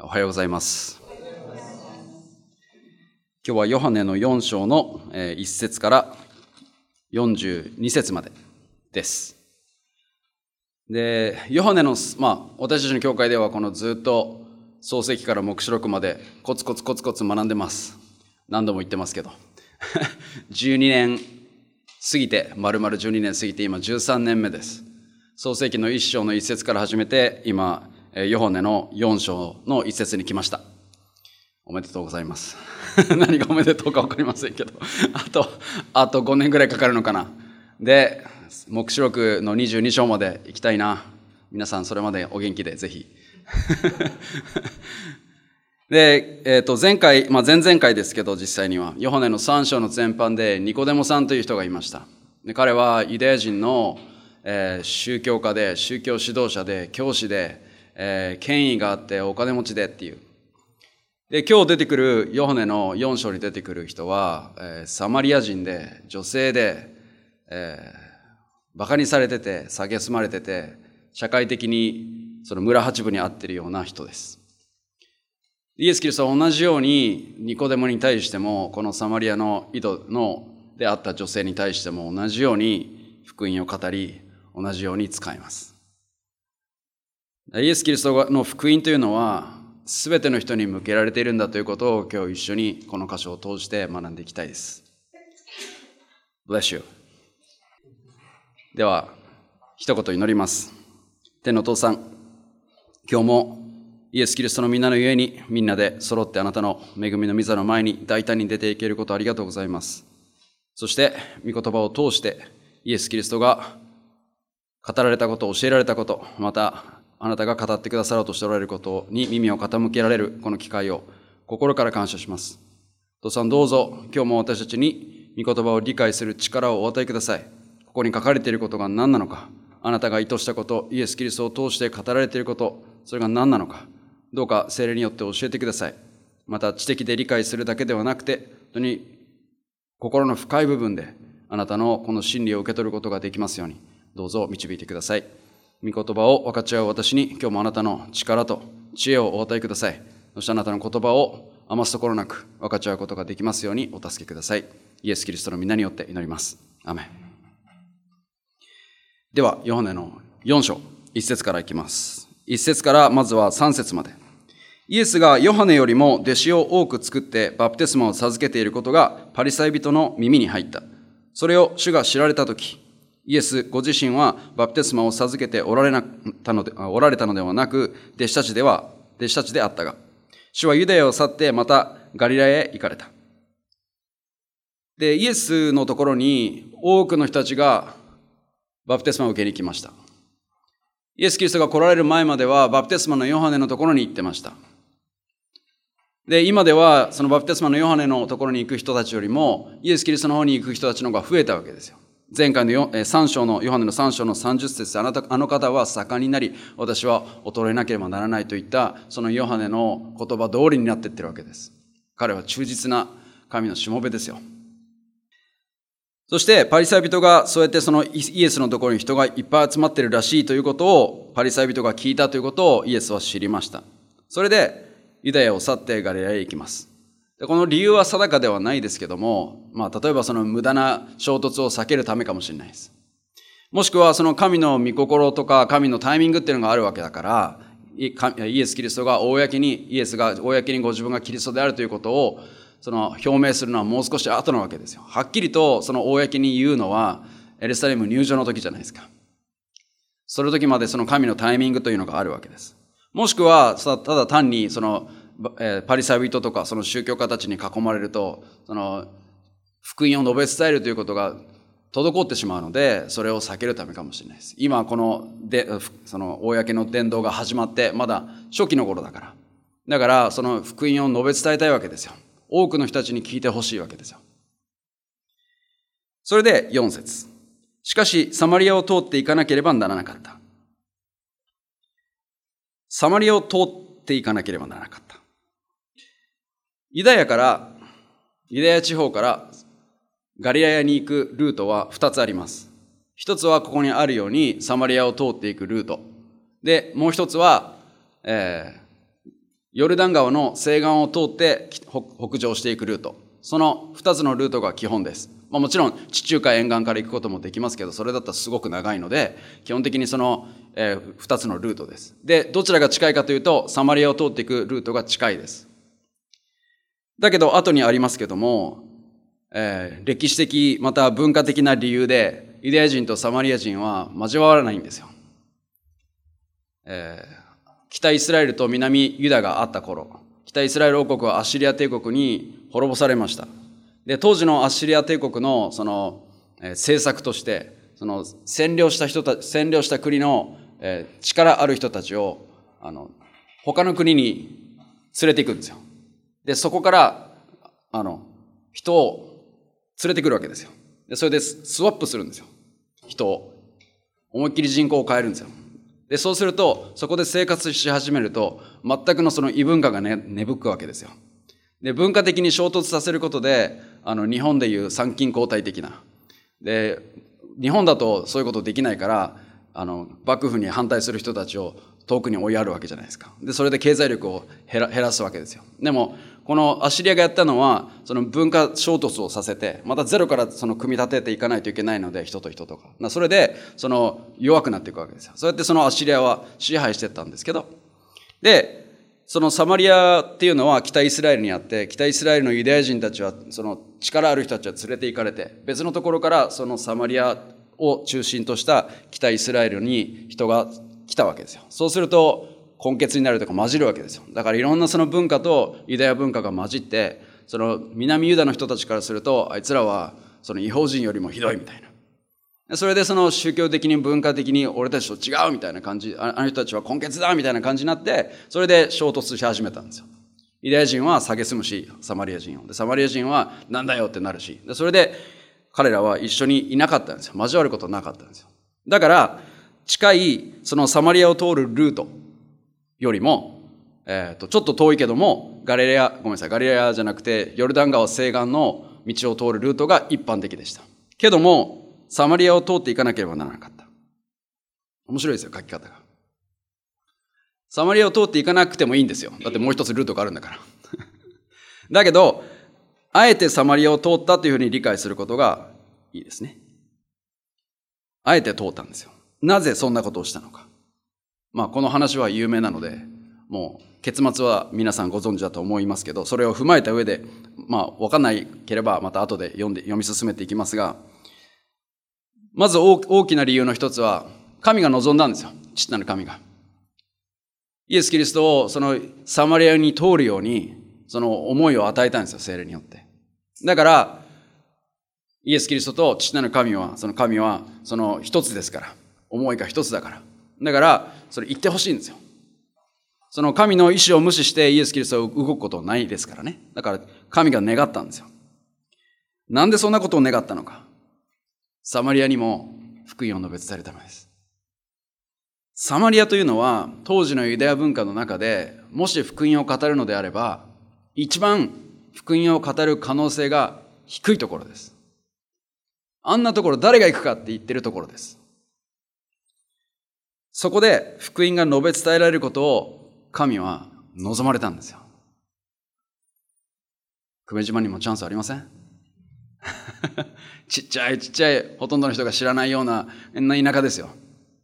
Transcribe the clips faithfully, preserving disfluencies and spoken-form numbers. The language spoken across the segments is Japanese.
おはようございます。今日はヨハネのよん章のいち節からよんじゅうに節までです。で、ヨハネの、まあ、私たちの教会ではこのずっと創世記から黙示録までコツコツコツコツ学んでます。何度も言ってますけど。じゅうにねん過ぎて、丸々じゅうにねん過ぎて今じゅうさんねんめです。創世記のいっ章のいち節から始めて、今、ヨハネのよん章のいち節に来ました。おめでとうございます。何がおめでとうか分かりませんけど、あと、あとごねんぐらいかかるのかな。で、黙示録のにじゅうに章まで行きたいな。皆さんそれまでお元気でぜひ。で、えっと、前回、まあ前々回ですけど、実際には、ヨハネのさん章の前半でニコデモさんという人がいました。で、彼はユダヤ人の、えー、宗教家で、宗教指導者で、教師で、えー、権威があってお金持ちでっていう。で、今日出てくるヨハネのよん章に出てくる人は、えー、サマリア人で、女性で、えー、バカにされてて、蔑まれてて、社会的にその村八分に合っているような人です。イエス・キリストは同じようにニコデモに対しても、このサマリアの井戸のであった女性に対しても同じように福音を語り、同じように使います。イエス・キリストの福音というのは、すべての人に向けられているんだということを今日一緒にこの箇所を通して学んでいきたいです。Bless you。では、一言祈ります。天のお父さん、今日もイエス・キリストのみんなのゆえに、みんなで揃ってあなたの恵みの御座の前に大胆に出ていけることありがとうございます。そして、御言葉を通してイエス・キリストが語られたこと、教えられたこと、またあなたが語ってくださろうとしておられることに耳を傾けられるこの機会を心から感謝します。父さん、どうぞ今日も私たちに御言葉を理解する力をお与えください。ここに書かれていることが何なのか、あなたが意図したこと、イエス・キリストを通して語られていること、それが何なのか、どうか聖霊によって教えてください。また知的で理解するだけではなくて、本当に心の深い部分であなたのこの真理を受け取ることができますように、どうぞ導いてください。御言葉を分かち合う私に、今日もあなたの力と知恵をお与えください。そしてあなたの言葉を余すところなく分かち合うことができますようにお助けください。イエス・キリストの皆によって祈ります。アーメン。では、ヨハネのよん章、いち節からいきます。いち節からまずはさん節まで。イエスがヨハネよりも弟子を多く作ってバプテスマを授けていることがパリサイ人の耳に入った。それを主が知られたとき、イエスご自身はバプテスマを授けておられなたので、おられたのではなく、弟子たちでは、弟子たちであったが、主はユダヤを去ってまたガリラヤへ行かれた。で、イエスのところに多くの人たちがバプテスマを受けに来ました。イエス・キリストが来られる前まではバプテスマのヨハネのところに行ってました。で、今ではそのバプテスマのヨハネのところに行く人たちよりも、イエス・キリストの方に行く人たちの方が増えたわけですよ。前回のさん章の、ヨハネのさん章のさんじゅう節で、あなた、あの方は盛んになり、私は衰えなければならないといった、そのヨハネの言葉通りになっていってるわけです。彼は忠実な神のしもべですよ。そして、パリサイ人が、そうやってそのイエスのところに人がいっぱい集まっているらしいということを、パリサイ人が聞いたということをイエスは知りました。それで、ユダヤを去ってガリラヤへ行きます。この理由は定かではないですけども、まあ、例えばその無駄な衝突を避けるためかもしれないです。もしくはその神の御心とか神のタイミングっていうのがあるわけだから、イエス・キリストが公に、イエスが公にご自分がキリストであるということをその表明するのはもう少し後なわけですよ。はっきりとその公に言うのはエルサレム入場の時じゃないですか。その時までその神のタイミングというのがあるわけです。もしくはただ単にそのパリサイ人とかその宗教家たちに囲まれると、その福音を述べ伝えるということが滞ってしまうので、それを避けるためかもしれないです。今このでその公の伝道が始まってまだ初期の頃だから、だからその福音を述べ伝えたいわけですよ。多くの人たちに聞いてほしいわけですよ。それでよん節。しかしサマリアを通っていかなければならなかった。サマリアを通っていかなければならなかった。ユダヤから、ユダヤ地方からガリラヤに行くルートはふたつあります。一つはここにあるようにサマリアを通っていくルート。で、もう一つは、えー、 ヨルダン川の西岸を通って北上していくルート。そのふたつのルートが基本です。まあ、もちろん地中海沿岸から行くこともできますけど、それだったらすごく長いので、基本的にその、えー、ふたつのルートです。で、どちらが近いかというと、サマリアを通っていくルートが近いです。だけど、後にありますけども、えー、歴史的また文化的な理由で、ユダヤ人とサマリア人は交わらないんですよ。えー、北イスラエルと南ユダがあった頃、北イスラエル王国はアッシリア帝国に滅ぼされました。で、当時のアッシリア帝国のその、えー、政策として、その占領した人たち、占領した国の、えー、力ある人たちを、あの、他の国に連れて行くんですよ。で、そこから、あの、人を連れてくるわけですよ。で、それでスワップするんですよ。人を。思いっきり人口を変えるんですよ。で、そうすると、そこで生活し始めると、全くのその異文化がね、芽吹くわけですよ。で、文化的に衝突させることで、あの、日本でいう参勤交代的な。で、日本だとそういうことできないから、あの、幕府に反対する人たちを遠くに追いやるわけじゃないですか。で、それで経済力を減ら、減らすわけですよ。でも、このアッシリアがやったのは、その文化衝突をさせて、またゼロからその組み立てていかないといけないので、人と人とか。それで、その弱くなっていくわけですよ。そうやってそのアッシリアは支配していったんですけど。で、そのサマリアっていうのは北イスラエルにあって、北イスラエルのユダヤ人たちは、その力ある人たちは連れて行かれて、別のところからそのサマリアを中心とした北イスラエルに人が来たわけですよ。そうすると、混血になるとか混じるわけですよ。だからいろんなその文化とユダヤ文化が混じって、その南ユダの人たちからすると、あいつらはその異邦人よりもひどいみたいな。それでその宗教的に文化的に俺たちと違うみたいな感じ、あの人たちは混血だみたいな感じになって、それで衝突し始めたんですよ。ユダヤ人は蔑むし、サマリア人を。で、サマリア人はなんだよってなるし。で、それで彼らは一緒にいなかったんですよ。交わることなかったんですよ。だから、近いそのサマリアを通るルートよりも、えっと、ちょっと遠いけども、ガリレア、ごめんなさい、ガリレアじゃなくて、ヨルダン川西岸の道を通るルートが一般的でした。けども、サマリアを通っていかなければならなかった。面白いですよ、書き方が。サマリアを通っていかなくてもいいんですよ。だってもう一つルートがあるんだから。だけど、あえてサマリアを通ったというふうに理解することがいいですね。あえて通ったんですよ。なぜそんなことをしたのか。まあ、この話は有名なので、もう結末は皆さんご存知だと思いますけど、それを踏まえた上で、まあ、わかんないければまた後で読んで、読み進めていきますが、まず大きな理由の一つは、神が望んだんですよ。父なる神が。イエス・キリストをそのサマリアに通るように、その思いを与えたんですよ、聖霊によって。だから、イエス・キリストと父なる神は、その神は、その一つですから。思いが一つだから。だから、それ言ってほしいんですよ。その神の意志を無視してイエス・キリストが動くことはないですからね。だから、神が願ったんですよ。なんでそんなことを願ったのか。サマリアにも福音を述べ伝えるためです。サマリアというのは、当時のユダヤ文化の中で、もし福音を語るのであれば、一番福音を語る可能性が低いところです。あんなところ誰が行くかって言ってるところです。そこで福音が述べ伝えられることを神は望まれたんですよ。久米島にもチャンスありません？ちっちゃいちっちゃいほとんどの人が知らないような田舎ですよ。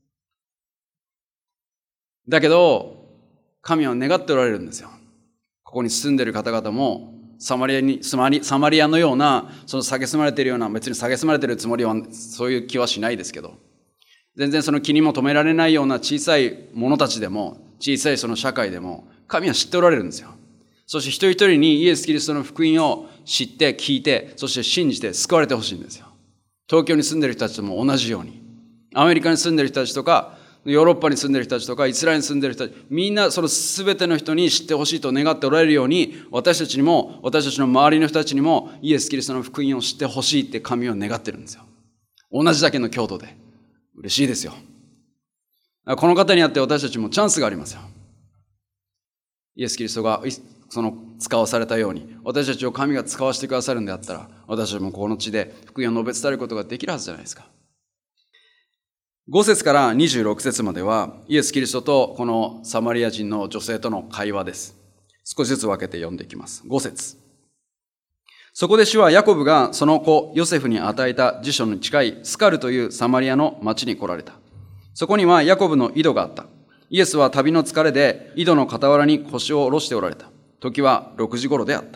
だけど神は願っておられるんですよ。ここに住んでいる方々もサマリアに、サマリアのような、その蔑まれているような、別に蔑まれているつもりは、そういう気はしないですけど、全然その気にも留められないような小さい者たちでも、小さいその社会でも、神は知っておられるんですよ。そして一人一人にイエス・キリストの福音を知って、聞いて、そして信じて救われてほしいんですよ。東京に住んでいる人たちとも同じように。アメリカに住んでいる人たちとか、ヨーロッパに住んでいる人たちとか、イスラエルに住んでいる人たち、みんなその全ての人に知ってほしいと願っておられるように、私たちにも、私たちの周りの人たちにも、イエス・キリストの福音を知ってほしいって神は願ってるんですよ。同じだけの強度で。嬉しいですよ。この方にあって私たちもチャンスがありますよ。イエス・キリストがその使わされたように、私たちを神が使わせてくださるんであったら、私たちもこの地で福音を述べ伝えることができるはずじゃないですか。ご節からにじゅうろく節までは、イエス・キリストとこのサマリア人の女性との会話です。 少しずつ分けて読んでいきます。ご節。そこで主はヤコブがその子ヨセフに与えた辞書に近いスカルというサマリアの町に来られた。そこにはヤコブの井戸があった。イエスは旅の疲れで井戸の傍らに腰を下ろしておられた。時はろくじ頃であった。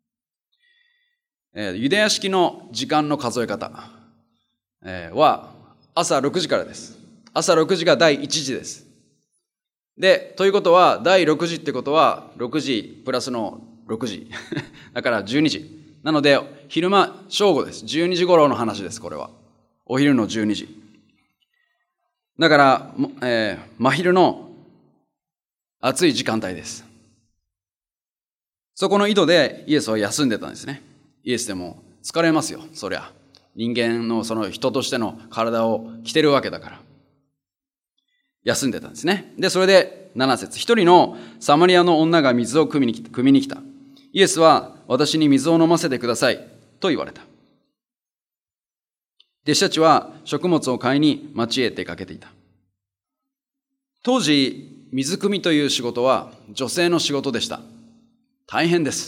えー、ユダヤ式の時間の数え方、えー、は朝ろくじからです。朝ろくじが第一次です。で、ということは第ろくじってことはろくじプラスのろくじだからじゅうにじなので昼間正午です。じゅうにじ頃の話です。これはお昼のじゅうにじだから、えー、真昼の暑い時間帯です。そこの井戸でイエスは休んでたんですね。イエスでも疲れますよ、そりゃ。人間のその人としての体を着てるわけだから。休んでたんですね。で、それでなな節。一人のサマリアの女が水を汲みに来た。汲みに来た。イエスは私に水を飲ませてくださいと言われた。弟子たちは食物を買いに町へ出かけていた。当時、水汲みという仕事は女性の仕事でした。大変です。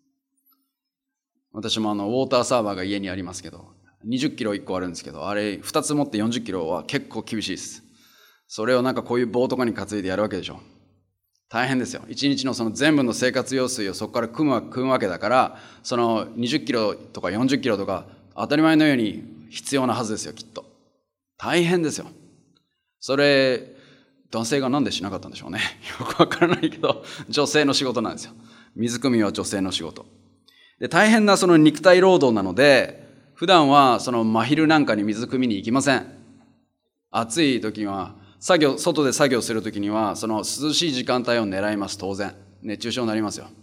私もあのウォーターサーバーが家にありますけど、にじゅっキロいっこあるんですけど、あれふたつ持ってよんじゅっキロは結構厳しいです。それをなんかこういう棒とかに担いでやるわけでしょ。大変ですよ。一日のその全部の生活用水をそこから汲む汲むわけだから、そのにじゅっキロとかよんじゅっキロとか当たり前のように必要なはずですよ、きっと。大変ですよ。それ男性がなんでしなかったんでしょうね。よくわからないけど、女性の仕事なんですよ。水汲みは女性の仕事で、大変なその肉体労働なので、普段はその真昼なんかに水汲みに行きません。暑い時には作業外で作業する時にはその涼しい時間帯を狙います。当然熱中症になりますよ。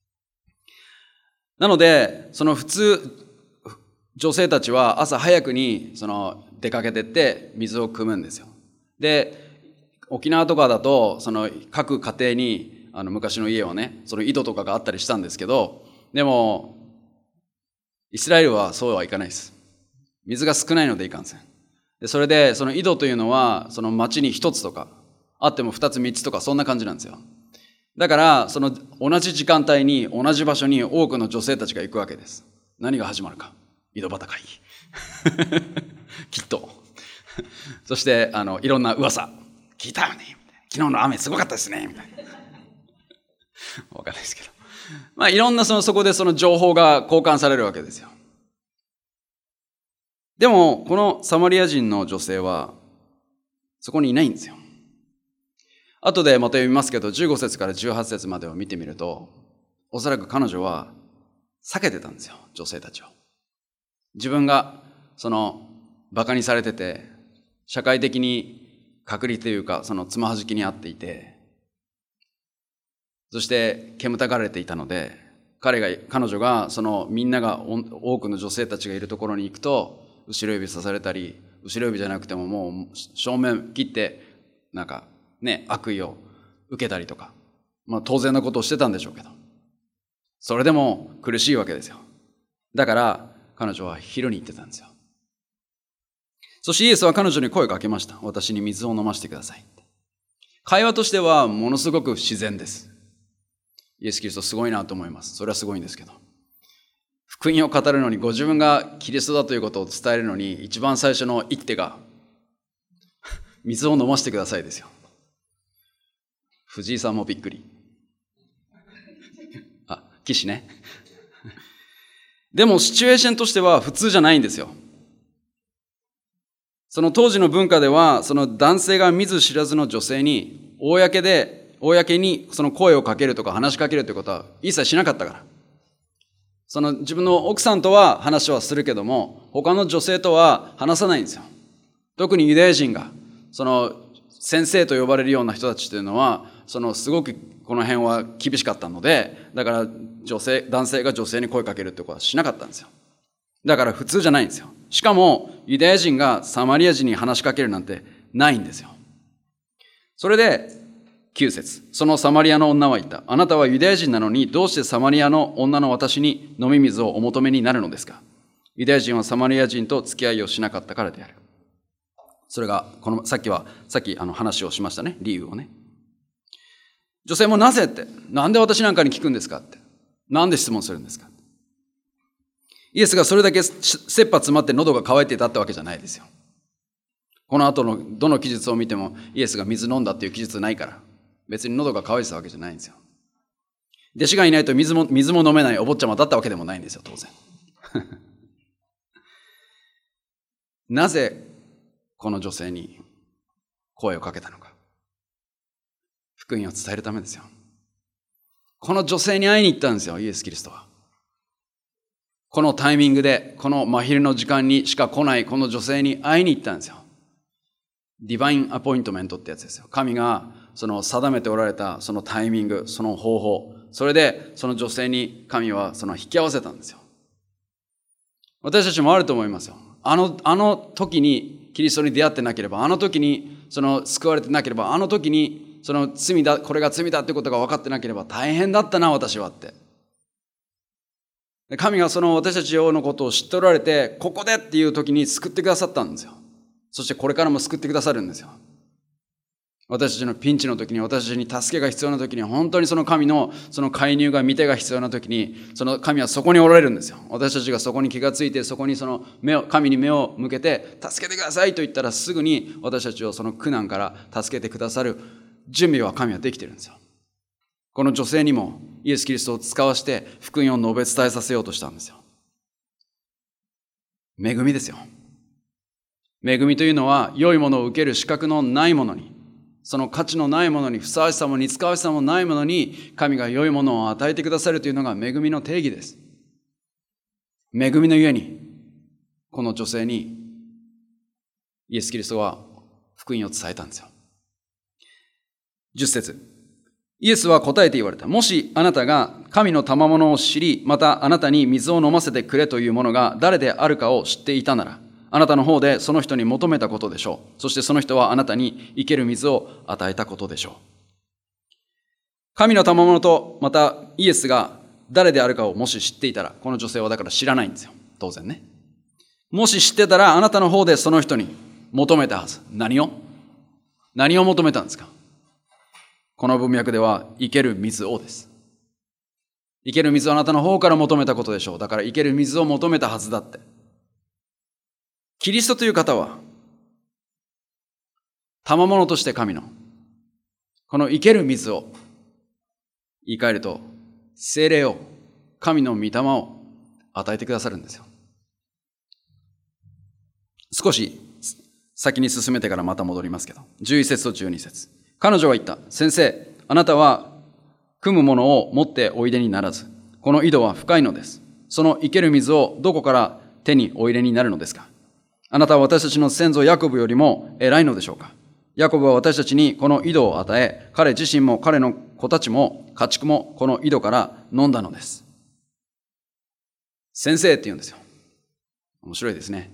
なのでその普通女性たちは朝早くにその出かけてって水を汲むんですよ。で、沖縄とかだとその各家庭にあの昔の家はね、その井戸とかがあったりしたんですけど、でもイスラエルはそうはいかないです。水が少ないのでいかんせん。で、それでその井戸というのはその町に一つとかあっても二つ三つとかそんな感じなんですよ。だからその同じ時間帯に同じ場所に多くの女性たちが行くわけです。何が始まるか、井戸端会議きっとそしてあのいろんな噂聞いたよね、昨日の雨すごかったですねみたいなわかんないですけど、まあいろんなそのそこでその情報が交換されるわけですよ。でもこのサマリア人の女性はそこにいないんですよ。後でまた読みますけど、じゅうご節からじゅうはち節までを見てみると、おそらく彼女は避けてたんですよ、女性たちを。自分がそのバカにされてて、社会的に隔離というかそのつまはじきにあっていて、そして煙たがられていたので、彼が彼女がそのみんなが多くの女性たちがいるところに行くと後ろ指さされたり、後ろ指じゃなくてももう正面切ってなんかね、悪意を受けたりとか、まあ当然なことをしてたんでしょうけど、それでも苦しいわけですよ。だから彼女は昼に行ってたんですよ。そしてイエスは彼女に声をかけました。私に水を飲ませてください。会話としてはものすごく自然です。イエス・キリストすごいなと思います。それはすごいんですけど、福音を語るのにご自分がキリストだということを伝えるのに一番最初の一手が水を飲ませてくださいですよ。藤井さんもびっくり。あ、岸ね。でもシチュエーションとしては普通じゃないんですよ。その当時の文化では、その男性が見ず知らずの女性に公で公にその声をかけるとか話しかけるということは一切しなかったから。その自分の奥さんとは話はするけども、他の女性とは話さないんですよ。特にユダヤ人がその先生と呼ばれるような人たちというのは、そのすごくこの辺は厳しかったので、だから女性男性が女性に声かけるってことはしなかったんですよ。だから普通じゃないんですよ。しかもユダヤ人がサマリア人に話しかけるなんてないんですよ。それできゅう節、そのサマリアの女は言った。あなたはユダヤ人なのにどうしてサマリアの女の私に飲み水をお求めになるのですか。ユダヤ人はサマリア人と付き合いをしなかったからである。それがこのさっきはさっきあの話をしましたね、理由をね。 女性もなぜって、なんで私なんかに聞くんですかって、なんで質問するんですか。イエスがそれだけ切羽詰まって喉が渇いていたってわけじゃないですよ。この後のどの記述を見てもイエスが水飲んだっていう記述ないから、別に喉が渇いてたわけじゃないんですよ。弟子がいないと水も水も飲めないお坊ちゃまだったわけでもないんですよ、当然。なぜこの女性に声をかけたのか。福音を伝えるためですよ。この女性に会いに行ったんですよ、イエス・キリストは。このタイミングで、この真昼の時間にしか来ないこの女性に会いに行ったんですよ。ディバインアポイントメントってやつですよ。神がその定めておられたそのタイミング、その方法、それでその女性に神はその引き合わせたんですよ。私たちもあると思いますよ。あの、あの時にキリストに出会ってなければ、あの時にその救われてなければ、あの時にその罪だ、これが罪だってことが分かってなければ大変だったな、私はって。神がその私たちのことを知っておられて、ここでっていう時に救ってくださったんですよ。そしてこれからも救ってくださるんですよ。私たちのピンチの時に、私たちに助けが必要な時に、本当にその神のその介入が、見てが必要な時に、その神はそこにおられるんですよ。私たちがそこに気がついて、そこにその目を、神に目を向けて、助けてくださいと言ったら、すぐに私たちをその苦難から助けてくださる準備は神はできているんですよ。この女性にもイエス・キリストを使わして福音を述べ伝えさせようとしたんですよ。恵みですよ。恵みというのは、良いものを受ける資格のないものに、その価値のないものに、ふさわしさも似つかわしさもないものに、神が良いものを与えてくださるというのが恵みの定義です。恵みのゆえに、この女性にイエス・キリストは福音を伝えたんですよ。じゅっ節。イエスは答えて言われた。もしあなたが神の賜物を知り、またあなたに水を飲ませてくれというものが誰であるかを知っていたなら、あなたの方でその人に求めたことでしょう。そしてその人はあなたに生ける水を与えたことでしょう。神の賜物とまたイエスが誰であるかをもし知っていたら、この女性はだから知らないんですよ。当然ね。もし知ってたらあなたの方でその人に求めたはず。何を何を求めたんですか。この文脈では生ける水をです。生ける水をあなたの方から求めたことでしょう。だから生ける水を求めたはずだって。キリストという方は、賜物として神の、この生ける水を、言い換えると、聖霊を、神の御霊を与えてくださるんですよ。少し先に進めてからまた戻りますけど、じゅういち節とじゅうに節。彼女は言った。先生、あなたは汲むものを持っておいでにならず、この井戸は深いのです。その生ける水をどこから手にお入れになるのですか。あなたは私たちの先祖ヤコブよりも偉いのでしょうか。ヤコブは私たちにこの井戸を与え、彼自身も彼の子たちも家畜もこの井戸から飲んだのです。先生って言うんですよ。面白いですね。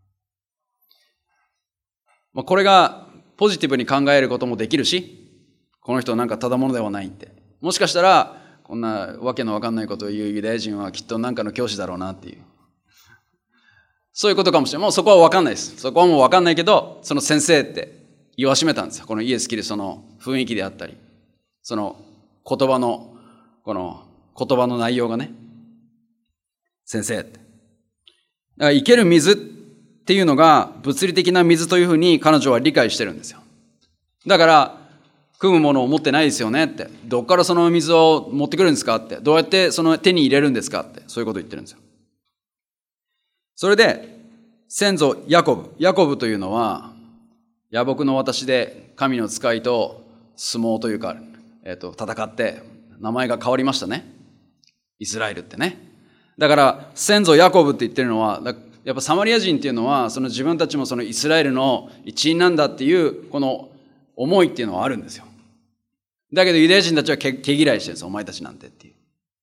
これがポジティブに考えることもできるし、この人はなんかただものではないって。もしかしたら、こんなわけのわかんないことを言うユダヤ人はきっとなんかの教師だろうなっていう。そういうことかもしれない。もうそこはわかんないです。そこはもうわかんないけど、その先生って言わしめたんですよ。このイエス・キリストの雰囲気であったり、その言葉の、この言葉の内容がね、先生って。だから生ける水っていうのが物理的な水というふうに彼女は理解してるんですよ。だから、汲むものを持ってないですよねって。どっからその水を持ってくるんですかって。どうやってその手に入れるんですかって。そういうことを言ってるんですよ。それで、先祖ヤコブ。ヤコブというのは、野木の私で神の使いと相撲というか、えっと、戦って名前が変わりましたね。イスラエルってね。だから、先祖ヤコブって言ってるのは、やっぱサマリア人っていうのは、その自分たちもそのイスラエルの一員なんだっていう、この思いっていうのはあるんですよ。だけどユダヤ人たちは毛嫌いしてるんです。お前たちなんてっていう。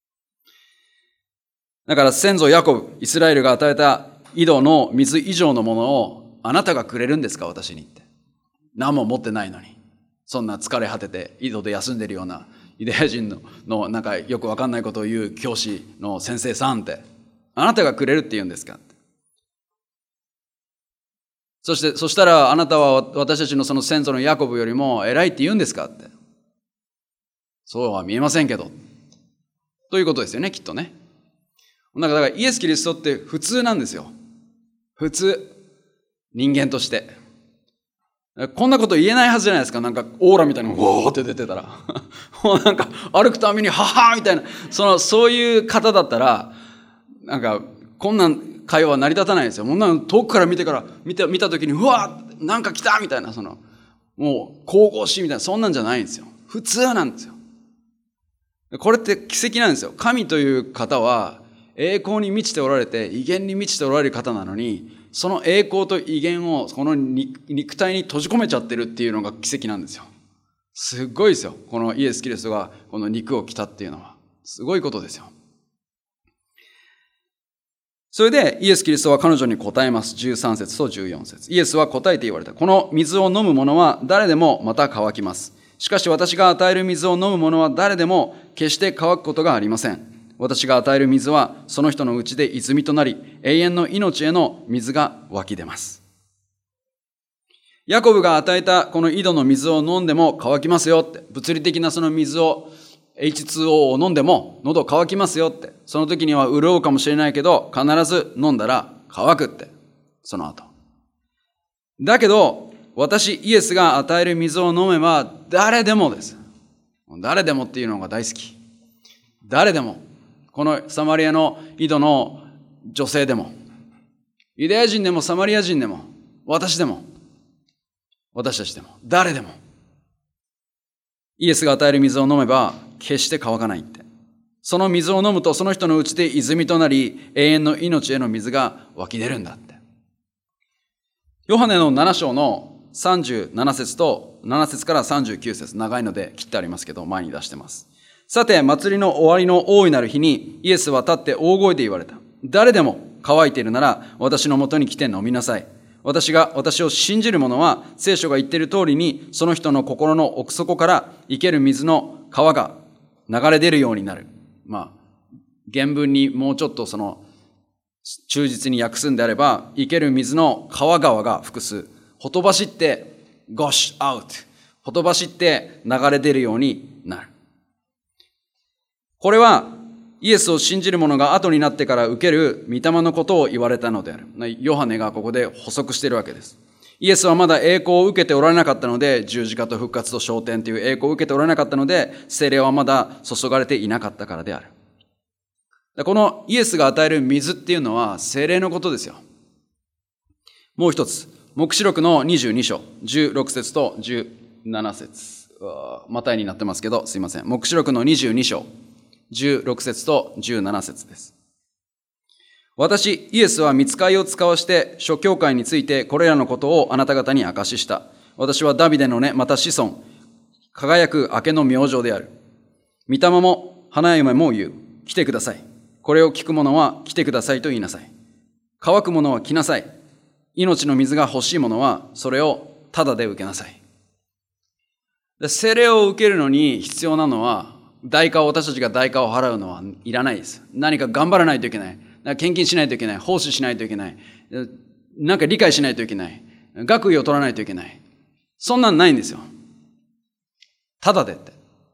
だから先祖ヤコブ、イスラエルが与えた井戸の水以上のものをあなたがくれるんですか、私にって。何も持ってないのに。そんな疲れ果てて井戸で休んでるようなユダヤ人の、のなんかよくわかんないことを言う教師の先生さんって。あなたがくれるって言うんですかって。そして、そしたらあなたは私たちのその先祖のヤコブよりも偉いって言うんですかって。 そうは見えませんけど。ということですよね、きっとね。なんかだからイエス・キリストって普通なんですよ。普通。人間として。こんなこと言えないはずじゃないですか。なんかオーラみたいなのがゴーって出てたら。もうなんか歩くたびにははーみたいな。その、そういう方だったら、なんかこんなん会話は成り立たないですよ。もうなんか遠くから見てから、見て、見た時にうわーなんか来たみたいな、その、もう神々しいみたいな、そんなんじゃないんですよ。普通なんですよ。これって奇跡なんですよ。神という方は栄光に満ちておられて、威厳に満ちておられる方なのに、その栄光と威厳をこの肉体に閉じ込めちゃってるっていうのが奇跡なんですよ。すごいですよ。このイエス・キリストがこの肉を着たっていうのは。すごいことですよ。それでイエス・キリストは彼女に答えます。じゅうさん節とじゅうよん節。イエスは答えて言われた。この水を飲む者は誰でもまた乾きます。しかし私が与える水を飲む者は誰でも決して乾くことがありません。私が与える水はその人のうちで泉となり、永遠の命への水が湧き出ます。ヤコブが与えたこの井戸の水を飲んでも乾きますよって。物理的なその水を エイチツーオー を飲んでも喉乾きますよって。その時には潤うかもしれないけど、必ず飲んだら乾くって。その後。だけど、私イエスが与える水を飲めば誰でもです。誰でもっていうのが大好き。誰でも。このサマリアの井戸の女性でも、ユダヤ人でもサマリア人でも、私でも、私たちでも、誰でも、イエスが与える水を飲めば決して乾かないって。その水を飲むとその人のうちで泉となり、永遠の命への水が湧き出るんだって。ヨハネのなな章のさんじゅうなな節となな節からさんじゅうきゅう節、長いので切ってありますけど前に出してます。さて、祭りの終わりの大いなる日にイエスは立って大声で言われた。誰でも乾いているなら私のもとに来て飲みなさい。私が、私を信じる者は聖書が言っている通りにその人の心の奥底から生ける水の川が流れ出るようになる。まあ、原文にもうちょっとその忠実に訳すんであれば、生ける水の川川が複数。ほとばしって、gush out。ほとばしって流れ出るようになる。これはイエスを信じる者が後になってから受ける御霊のことを言われたのである。ヨハネがここで補足しているわけです。イエスはまだ栄光を受けておられなかったので、十字架と復活と昇天という栄光を受けておられなかったので、聖霊はまだ注がれていなかったからである。このイエスが与える水っていうのは聖霊のことですよ。もう一つ、黙示録のにじゅうに章、じゅうろく節とじゅうなな節。マタイになってますけど、すいません。黙示録のにじゅうに章。じゅうろく節とじゅうなな節です。私、イエスは御使いを使わして諸教会についてこれらのことをあなた方に証しした。私はダビデのね、また子孫、輝く明けの明星である。御霊も花嫁も言う。来てください。これを聞く者は来てくださいと言いなさい。乾く者は来なさい。命の水が欲しい者はそれをただで受けなさい。で、聖霊を受けるのに必要なのは、代価を、私たちが代価を払うのはいらないです。何か頑張らないといけない。献金しないといけない。奉仕しないといけない。なんか理解しないといけない。学位を取らないといけない。そんなんないんですよ。ただでって。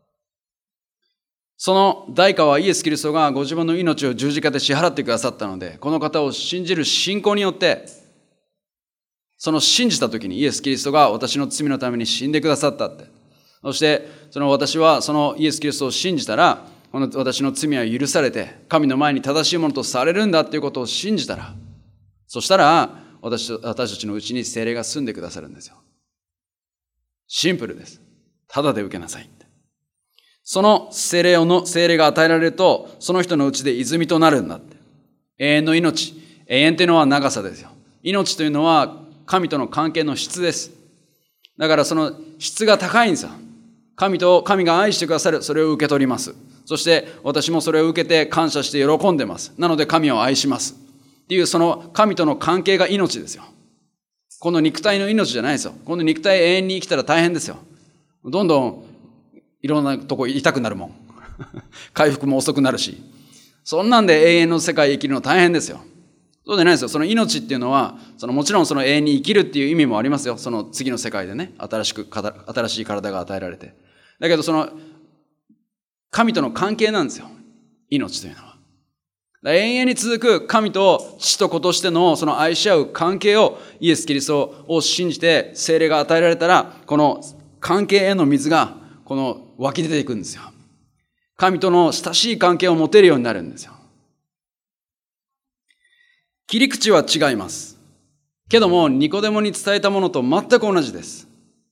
その代価はイエス・キリストがご自分の命を十字架で支払ってくださったので、この方を信じる信仰によって、その信じた時にイエス・キリストが私の罪のために死んでくださったって。そして、その私はそのイエス・キリストを信じたら、この私の罪は許されて、神の前に正しいものとされるんだっていうことを信じたら、そしたら、私、私たちのうちに聖霊が住んでくださるんですよ。シンプルです。ただで受けなさいって。その聖霊をの、聖霊が与えられると、その人のうちで泉となるんだって。永遠の命。永遠というのは長さですよ。命というのは神との関係の質です。だからその質が高いんですよ。神と、神が愛してくださる、それを受け取ります。そして私もそれを受けて感謝して喜んでます。なので神を愛します。っていうその神との関係が命ですよ。この肉体の命じゃないですよ。この肉体永遠に生きたら大変ですよ。どんどんいろんなとこ痛くなるもん。回復も遅くなるし。そんなんで永遠の世界生きるの大変ですよ。そうじゃないですよ。その命っていうのは、そのもちろんその永遠に生きるっていう意味もありますよ。その次の世界でね、新しく、新しい体が与えられて。だけどその、 神との関係なんですよ。命というのは。永遠に続く神と父と子としてのその愛し合う関係をイエス・キリストを信じて聖霊が与えられたら、この関係への水がこの湧き出ていくんですよ。神との親しい関係を持てるようになるんですよ。切り口は違います。けども、ニコデモに伝えたものと全く同じです。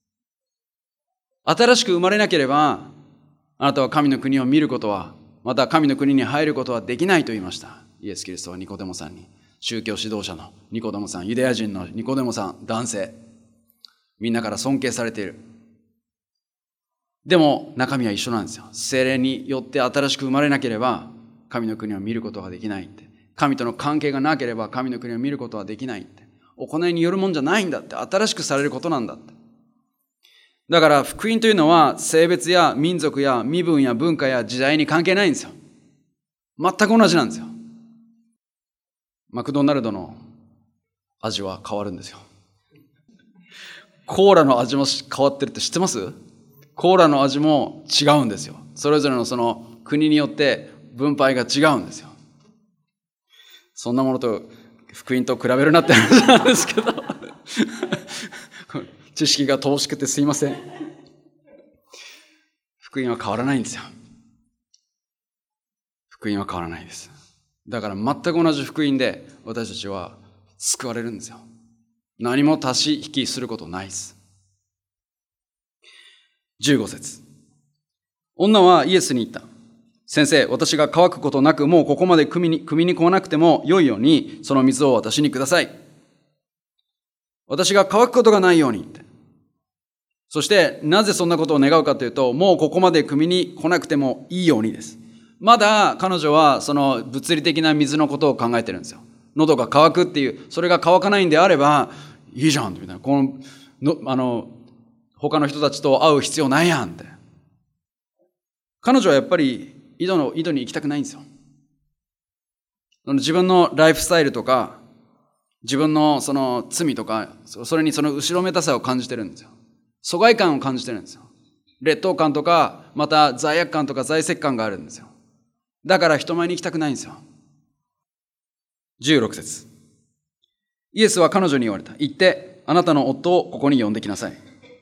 新しく生まれなければ、あなたは神の国を見ることは、また神の国に入ることはできないと言いました。イエス・キリストはニコデモさんに。宗教指導者のニコデモさん、ユダヤ人のニコデモさん、男性。みんなから尊敬されている。でも、中身は一緒なんですよ。聖霊によって新しく生まれなければ、神の国を見ることができないって。神との関係がなければ、神の国を見ることはできないって。行いによるもんじゃないんだって。新しくされることなんだって。だから福音というのは性別や民族や身分や文化や時代に関係ないんですよ。全く同じなんですよ。マクドナルドの味は変わるんですよ。コーラの味も変わってるって知ってます？コーラの味も違うんですよ。それぞれのその国によって分配が違うんですよ。そんなものと福音と比べるなって話なんですけど知識が乏しくてすいません。福音は変わらないんですよ。福音は変わらないです。だから全く同じ福音で私たちは救われるんですよ。何も足し引きすることないです。じゅうご節。女はイエスに言った。先生、私が乾くことなくもうここまで汲みに、汲みに来なくても良いようにその水を私にください。私が乾くことがないようにって。そしてなぜそんなことを願うかというと、もうここまで汲みに来なくてもいいようにです。まだ彼女はその物理的な水のことを考えてるんですよ。喉が渇くっていう、それが乾かないんであればいいじゃんみたいな。こののあの他の人たちと会う必要ないやんって。彼女はやっぱり井戸の井戸に行きたくないんですよ。自分のライフスタイルとか自分のその罪とか、それにその後ろめたさを感じてるんですよ。疎外感を感じてるんですよ。劣等感とか、また罪悪感とか罪責感があるんですよ。だから人前に行きたくないんですよ。じゅうろく節。イエスは彼女に言われた。行って、あなたの夫をここに呼んできなさい。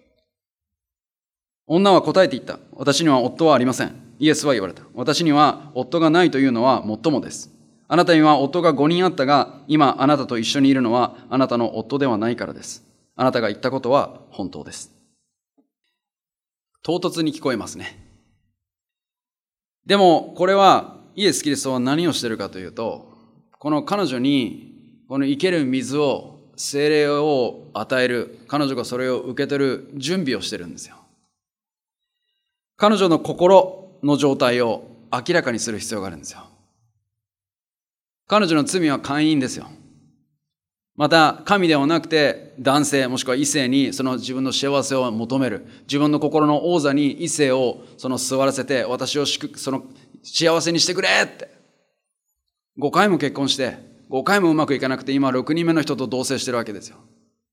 女は答えて言った。私には夫はありません。イエスは言われた。私には夫がないというのはもっともです。あなたには夫がごにんあったが、今あなたと一緒にいるのはあなたの夫ではないからです。あなたが言ったことは本当です。唐突に聞こえますね。でもこれはイエス・キリストは何をしているかというと、この彼女にこの生ける水を、聖霊を与える、彼女がそれを受け取る準備をしているんですよ。彼女の心の状態を明らかにする必要があるんですよ。彼女の罪は姦淫ですよ。また神ではなくて男性もしくは異性にその自分の幸せを求める、自分の心の王座に異性をその座らせて、私をその幸せにしてくれってごかいも結婚してごかいもうまくいかなくて、今ろくにんめの人と同棲してるわけですよ。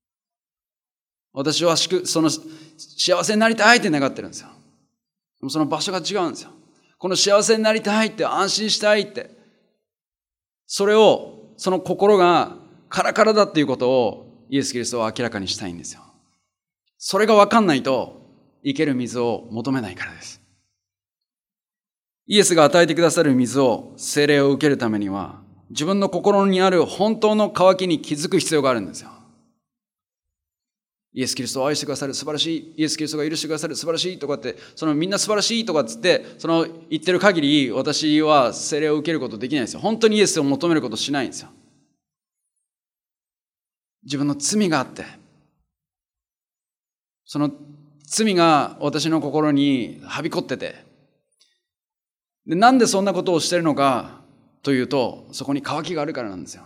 私はその幸せになりたいって願ってるんですよ。その場所が違うんですよ。この幸せになりたいって、安心したいって、それをその心がカラカラだっていうことをイエス・キリストは明らかにしたいんですよ。それが分かんないと生ける水を求めないからです。イエスが与えてくださる水を、聖霊を受けるためには、自分の心にある本当の渇きに気づく必要があるんですよ。イエス・キリストを愛してくださる、素晴らしい。イエス・キリストが許してくださる、素晴らしいとかって、そのみんな素晴らしいとかって言って、その言ってる限り私は聖霊を受けることできないんですよ。本当にイエスを求めることしないんですよ。自分の罪があって、その罪が私の心にはびこってて、でなんでそんなことをしてるのかというと、そこに渇きがあるからなんですよ。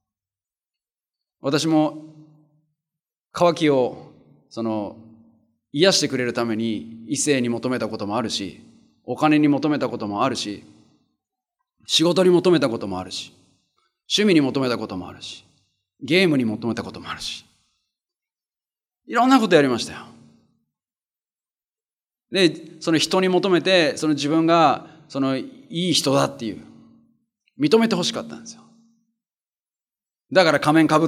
私も渇きをその癒してくれるために異性に求めたこともあるし、お金に求めたこともあるし、仕事に求めたこともあるし、趣味に求めたこともあるし、ゲームに求めたこともあるし、いろんなことやりましたよ。 で、その人に求めて、その自分が、そのいい人だっていう、認めてほしかったんですよ。だから仮面かぶって、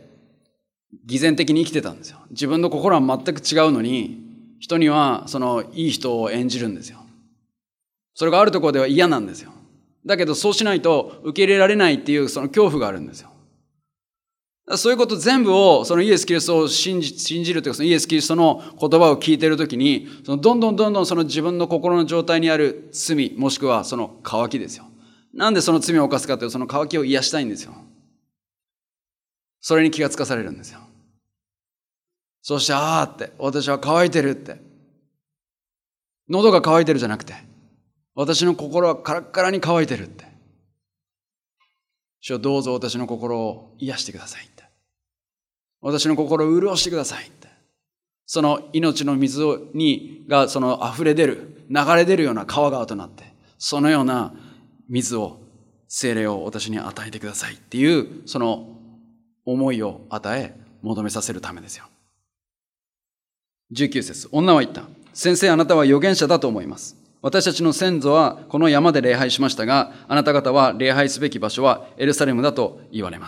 偽善的に生きてたんですよ。自分の心は全く違うのに、人にはそのいい人を演じるんですよ。それがあるところでは嫌なんですよ。だけどそうしないと受け入れられないっていうその恐怖があるんですよ。そういうこと全部を、そのイエス・キリストを信じ、信じるというか、そのイエス・キリストの言葉を聞いているときに、そのどんどんどんどんその自分の心の状態にある罪、もしくはその渇きですよ。なんでその罪を犯すかというと、その渇きを癒したいんですよ。それに気がつかされるんですよ。そして、ああって、私は渇いてるって。喉が渇いてるじゃなくて、私の心はカラッカラに渇いてるって。主よ、どうぞ私の心を癒してくださいって。私の心を潤してくださいって。その命の水にがその溢れ出る、流れ出るような川川となって、そのような水を、聖霊を私に与えてくださいっていう、その思いを与え、求めさせるためですよ。じゅうきゅう節、女は言った。先生、あなたは預言者だと思います。私たちの先祖はこの山で礼拝しましたが、あなた方は礼拝すべき場所はエルサレムだと言われます。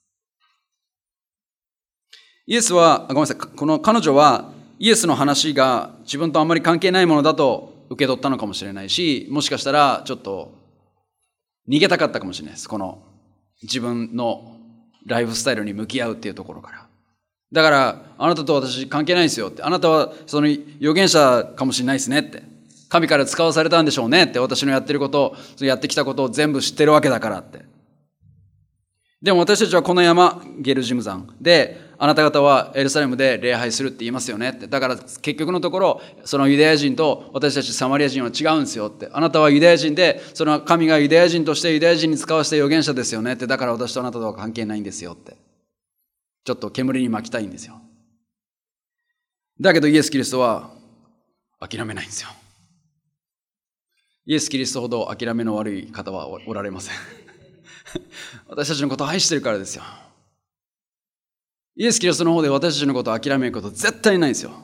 イエスは、ごめんなさい、この彼女はイエスの話が自分とあんまり関係ないものだと受け取ったのかもしれないし、もしかしたらちょっと逃げたかったかもしれないです。この自分のライフスタイルに向き合うっていうところから。だから、あなたと私関係ないですよって。あなたはその預言者かもしれないですねって。神から使わされたんでしょうねって。私のやってることを、やってきたことを全部知ってるわけだからって。でも私たちはこの山、ゲルジム山で、あなた方はエルサレムで礼拝するって言いますよねって。だから結局のところ、そのユダヤ人と私たちサマリア人は違うんですよって。あなたはユダヤ人で、その神がユダヤ人としてユダヤ人に使わせた預言者ですよねって。だから私とあなたとは関係ないんですよって。ちょっと煙に巻きたいんですよ。だけどイエス・キリストは諦めないんですよ。イエス・キリストほど諦めの悪い方はおられません。私たちのことを愛してるからですよ。イエス・キリストの方で私たちのことを諦めること絶対ないんですよ。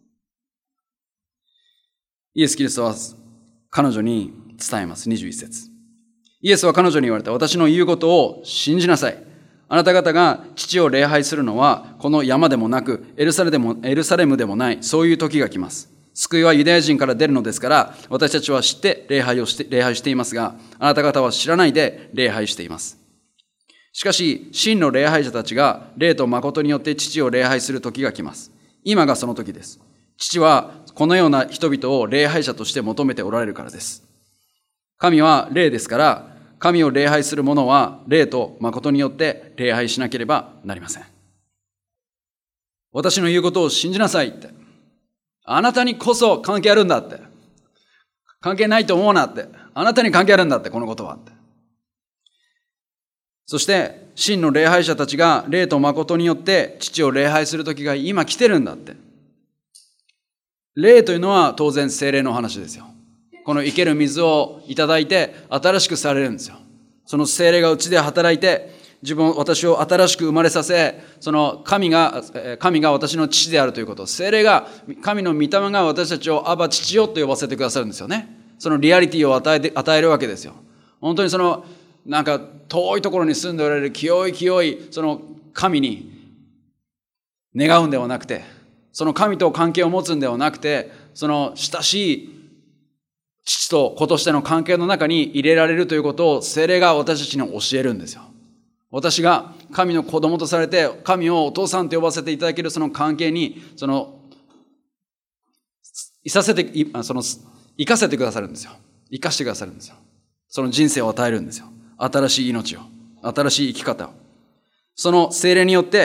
イエス・キリストは彼女に伝えます。にじゅういち節。イエスは彼女に言われた。私の言うことを信じなさい。あなた方が父を礼拝するのはこの山でもなくエルサレムでも、エルサレムでもない、そういう時が来ます。救いはユダヤ人から出るのですから、私たちは知って礼拝をして、礼拝していますが、あなた方は知らないで礼拝しています。しかし、真の礼拝者たちが霊と誠によって父を礼拝する時が来ます。今がその時です。父はこのような人々を礼拝者として求めておられるからです。神は霊ですから、神を礼拝する者は霊と誠によって礼拝しなければなりません。私の言うことを信じなさいって。あなたにこそ関係あるんだって。関係ないと思うなって。あなたに関係あるんだって、このことはって。そして、真の礼拝者たちが霊と誠によって父を礼拝する時が今来てるんだって。霊というのは当然聖霊の話ですよ。この生ける水をいただいて新しくされるんですよ。その聖霊がうちで働いて、自分、私を新しく生まれさせ、その神が、神が私の父であるということ、聖霊が、神の御霊が私たちをアバ父よと呼ばせてくださるんですよね。そのリアリティを与えて、与えるわけですよ。本当にその、なんか遠いところに住んでおられる清い清い、その神に願うんではなくて、その神と関係を持つんではなくて、その親しい父と子としての関係の中に入れられるということを聖霊が私たちに教えるんですよ。私が神の子供とされて、神をお父さんと呼ばせていただけるその関係に、その、いさせて、その、生かせてくださるんですよ。生かしてくださるんですよ。その人生を与えるんですよ。新しい命を、新しい生き方を。その聖霊によって、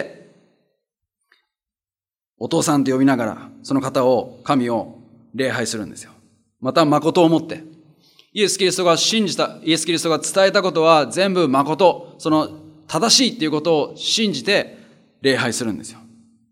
お父さんと呼びながら、その方を、神を礼拝するんですよ。また、誠をもって、イエス・キリストが信じた、イエス・キリストが伝えたことは全部誠、その正しいっていうことを信じて礼拝するんですよ。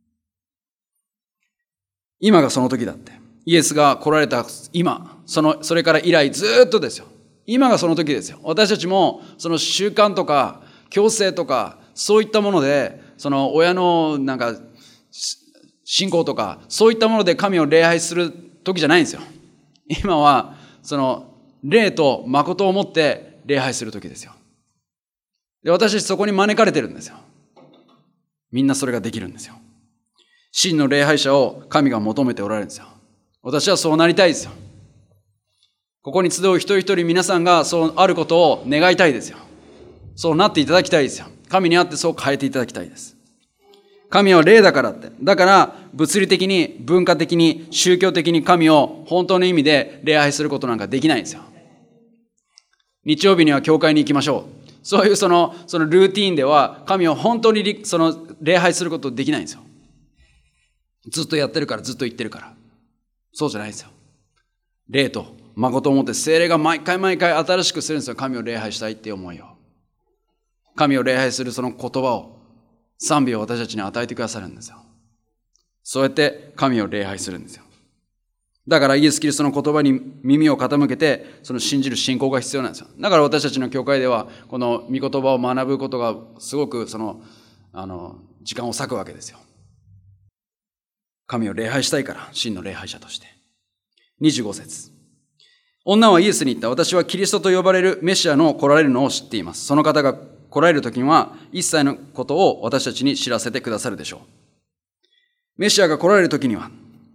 今がその時だって。イエスが来られた今、その、それから以来ずっとですよ。今がその時ですよ。私たちもその習慣とか強制とかそういったもので、その親のなんか信仰とかそういったもので神を礼拝する時じゃないんですよ。今はその霊と誠を持って礼拝する時ですよ。で、私たちそこに招かれてるんですよ。みんなそれができるんですよ。真の礼拝者を神が求めておられるんですよ。私はそうなりたいですよ。ここに集う一人一人皆さんがそうあることを願いたいですよ。そうなっていただきたいですよ。神にあってそう変えていただきたいです。神は霊だからって。だから物理的に文化的に宗教的に神を本当の意味で礼拝することなんかできないんですよ。日曜日には教会に行きましょう。そういうその、そのルーティーンでは神を本当にその礼拝することできないんですよ。ずっとやってるから、ずっと言ってるから。そうじゃないですよ。霊と誠を持って聖霊が毎回毎回新しくするんですよ。神を礼拝したいっていう思いを。神を礼拝するその言葉を、賛美を私たちに与えてくださるんですよ。そうやって神を礼拝するんですよ。だからイエス・キリストの言葉に耳を傾けて、その信じる信仰が必要なんですよ。だから私たちの教会では、この御言葉を学ぶことがすごくその、あの、時間を割くわけですよ。神を礼拝したいから、真の礼拝者として。にじゅうご節。女はイエスに言った。私はキリストと呼ばれるメシアの来られるのを知っています。その方が来られる時には、一切のことを私たちに知らせてくださるでしょう。メシアが来られる時には、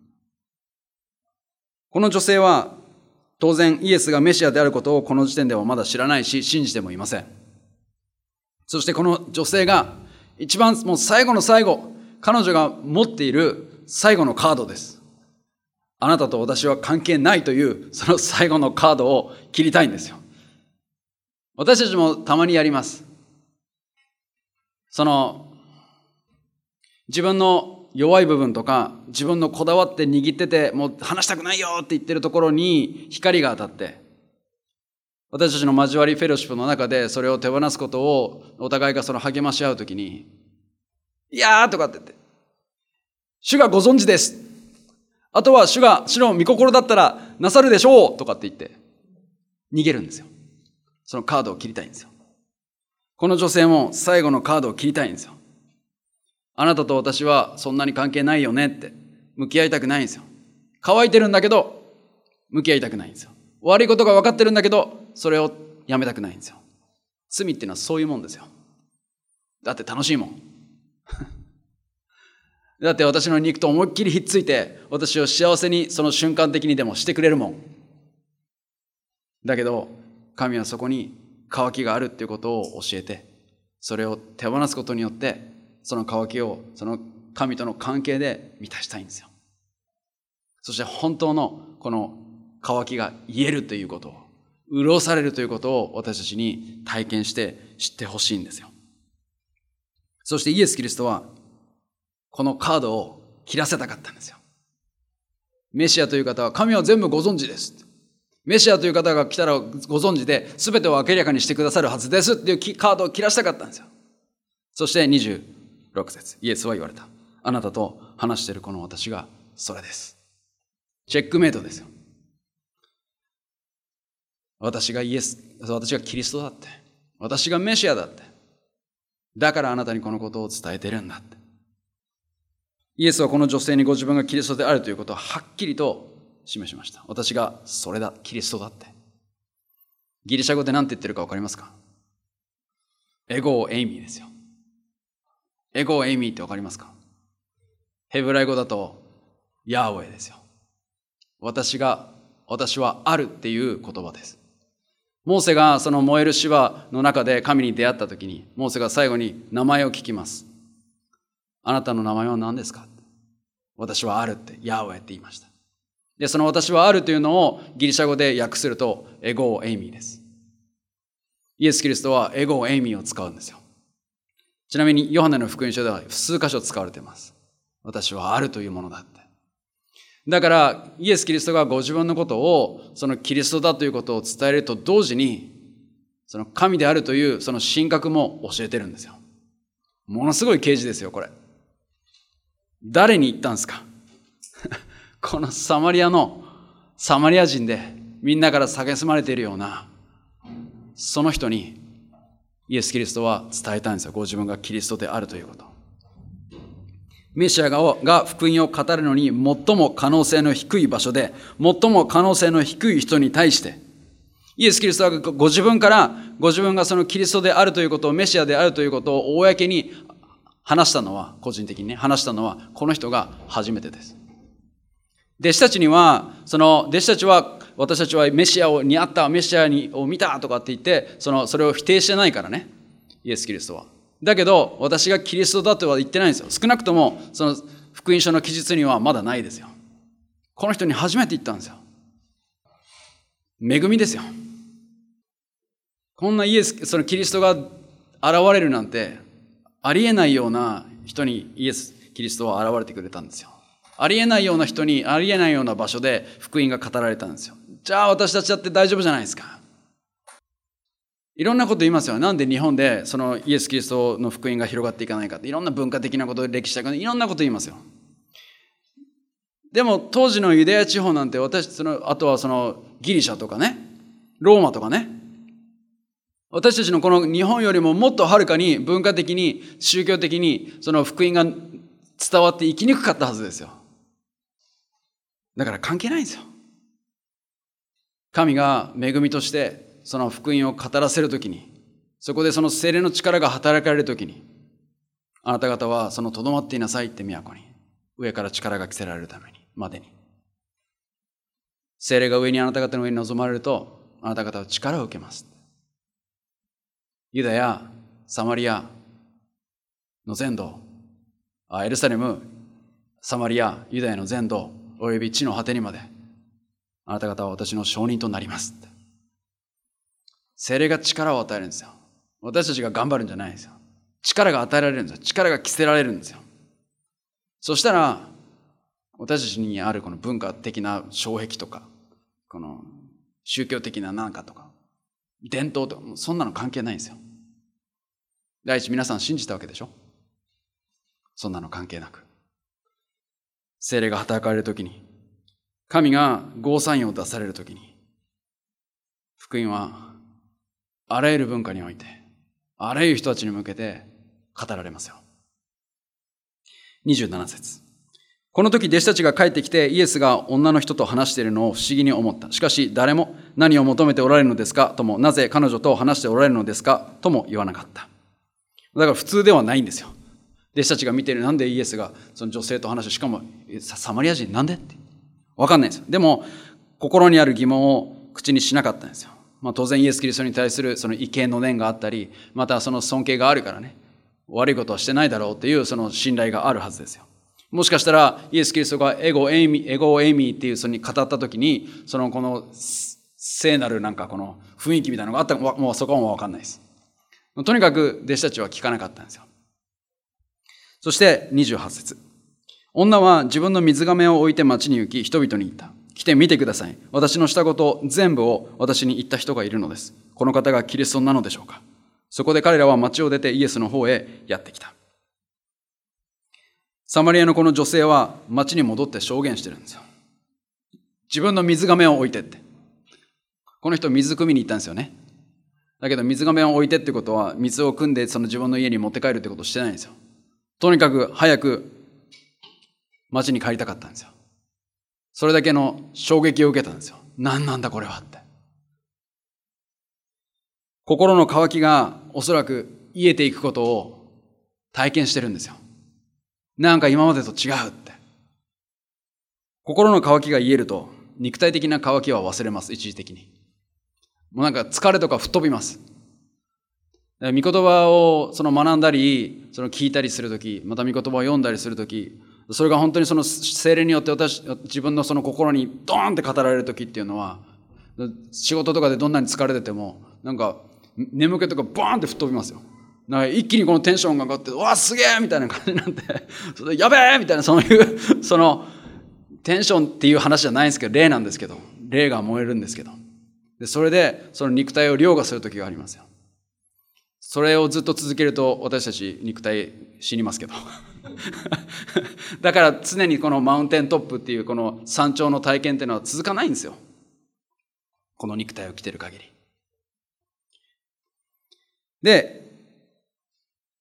この女性は当然イエスがメシアであることをこの時点ではまだ知らないし、信じてもいません。そしてこの女性が一番もう最後の最後、彼女が持っている最後のカードです。あなたと私は関係ないというその最後のカードを切りたいんですよ。私たちもたまにやります。その自分の弱い部分とか自分のこだわって握っててもう話したくないよって言ってるところに光が当たって、私たちの交わりフェロシップの中でそれを手放すことをお互いがその励まし合うときに、いやーとかって言って、主がご存知です。あとは主が主の御心だったらなさるでしょうとかって言って逃げるんですよ。そのカードを切りたいんですよ。この女性も最後のカードを切りたいんですよ。あなたと私はそんなに関係ないよねって向き合いたくないんですよ。乾いてるんだけど向き合いたくないんですよ。悪いことが分かってるんだけどそれをやめたくないんですよ。罪っていうのはそういうもんですよ。だって楽しいもん。だって私の肉と思いっきりひっついて私を幸せにその瞬間的にでもしてくれるもん。だけど神はそこに渇きがあるっていうことを教えて、それを手放すことによってその渇きをその神との関係で満たしたいんですよ。そして本当のこの渇きが癒えるということを、潤されるということを私たちに体験して知ってほしいんですよ。そしてイエス・キリストはこのカードを切らせたかったんですよ。メシアという方は神は全部ご存知です。メシアという方が来たらご存知で全てを明らかにしてくださるはずですっていうカードを切らしたかったんですよ。そしてにじゅうろく節、イエスは言われた。あなたと話しているこの私がそれです。チェックメイトですよ。私がイエス、私がキリストだって。私がメシアだって。だからあなたにこのことを伝えてるんだって。イエスはこの女性にご自分がキリストであるということをはっきりと示しました。私がそれだ、キリストだって。ギリシャ語で何て言ってるか分かりますか？エゴーエイミーですよ。エゴーエイミーって分かりますか？ヘブライ語だとヤーウェイですよ。私が、私はあるっていう言葉です。モーセがその燃える芝の中で神に出会った時に、モーセが最後に名前を聞きます。あなたの名前は何ですか？私はあるって、ヤーウェイって言いました。で、その私はあるというのをギリシャ語で訳するとエゴーエイミーです。イエス・キリストはエゴーエイミーを使うんですよ。ちなみにヨハネの福音書では数箇所使われています。私はあるというものだって。だからイエス・キリストがご自分のことをそのキリストだということを伝えると同時に、その神であるというその神格も教えてるんですよ。ものすごい啓示ですよ、これ。誰に言ったんですか？このサマリアのサマリア人でみんなから蔑まれているようなその人にイエス・キリストは伝えたんですよ。ご自分がキリストであるということ。 メシアがが福音を語るのに最も可能性の低い場所で、最も可能性の低い人に対して、イエス・キリストはご自分から、ご自分がそのキリストであるということを、メシアであるということを公に話したのは、個人的にね、話したのは、この人が初めてです。弟子たちには、その弟子たちは、私たちはメシアを似合った、メシアを見たとかって言って、その、それを否定してないからね、イエス・キリストは。だけど、私がキリストだとは言ってないんですよ。少なくとも、その福音書の記述にはまだないですよ。この人に初めて言ったんですよ。恵みですよ。こんなイエス、そのキリストが現れるなんて、ありえないような人にイエス・キリストは現れてくれたんですよ。ありえないような人に、ありえないような場所で福音が語られたんですよ。じゃあ私たちだって大丈夫じゃないですか。いろんなこと言いますよ。なんで日本でそのイエス・キリストの福音が広がっていかないかって、いろんな文化的なこと、歴史的なこと、いろんなこと言いますよ。でも当時のユダヤ地方なんて、私、その、あとはそのギリシャとかね、ローマとかね、私たちのこの日本よりももっとはるかに文化的に、宗教的にその福音が伝わっていきにくかったはずですよ。だから関係ないんですよ。神が恵みとしてその福音を語らせるときに、そこでその聖霊の力が働かれるときに、あなた方はそのとどまっていなさいって都に、上から力が着せられるために、までに。聖霊が上にあなた方の上に臨まれると、あなた方は力を受けます。ユダヤ、サマリアの全土、エルサレム、サマリア、ユダヤの全土、および地の果てにまで、あなた方は私の証人となります。聖霊が力を与えるんですよ。私たちが頑張るんじゃないんですよ。力が与えられるんですよ。力が着せられるんですよ。そしたら、私たちにあるこの文化的な障壁とか、この宗教的な何かとか、伝統とか、そんなの関係ないんですよ。第一、皆さん信じたわけでしょ？そんなの関係なく。聖霊が働かれるときに、神がゴーサインを出されるときに、福音はあらゆる文化において、あらゆる人たちに向けて語られますよ。にじゅうなな節。この時弟子たちが帰ってきて、イエスが女の人と話しているのを不思議に思った。しかし誰も何を求めておられるのですかとも、なぜ彼女と話しておられるのですかとも言わなかった。だから普通ではないんですよ。弟子たちが見ている、なんでイエスがその女性と話して、しかもサマリア人なんでってわかんないんですよ。でも心にある疑問を口にしなかったんですよ。まあ当然イエス・キリストに対するその畏敬の念があったり、またその尊敬があるからね、悪いことはしてないだろうっていうその信頼があるはずですよ。もしかしたらイエス・キリストがエゴ・エイミ、エゴ・エイミっていうそのに語った時に、そのこの聖なるなんかこの雰囲気みたいなのがあったかもうそこはもうわかんないです。とにかく弟子たちは聞かなかったんですよ。そしてにじゅうはち節。女は自分の水がめを置いて町に行き、人々に言った。来て見てください。私のしたこと全部を私に言った人がいるのです。この方がキリストなのでしょうか。そこで彼らは町を出てイエスの方へやってきた。サマリアのこの女性は町に戻って証言してるんですよ。自分の水がめを置いてって。この人水汲みに行ったんですよね。だけど水がめを置いてってことは、水を汲んでその自分の家に持って帰るってことをしてないんですよ。とにかく早く町に帰りたかったんですよ。それだけの衝撃を受けたんですよ。何なんだこれはって。心の渇きがおそらく癒えていくことを体験してるんですよ。なんか今までと違うって。心の渇きが癒えると、肉体的な渇きは忘れます、一時的に。もうなんか疲れとか吹っ飛びます。御言葉をその学んだり、その聞いたりするとき、また御言葉を読んだりするとき、それが本当にその聖霊によって私、自分のその心にドーンって語られるときっていうのは、仕事とかでどんなに疲れてても、なんか眠気とかバーンって吹っ飛びますよ。なんか一気にこのテンションが上がって、うわ、すげえみたいな感じになって、それでやべえみたいな、そういう、その、テンションっていう話じゃないんですけど、霊なんですけど、霊が燃えるんですけど。で、それで、その肉体を凌駕するときがありますよ。それをずっと続けると、私たち肉体死にますけど。だから常にこのマウンテントップっていうこの山頂の体験っていうのは続かないんですよ。この肉体を着てる限り。で、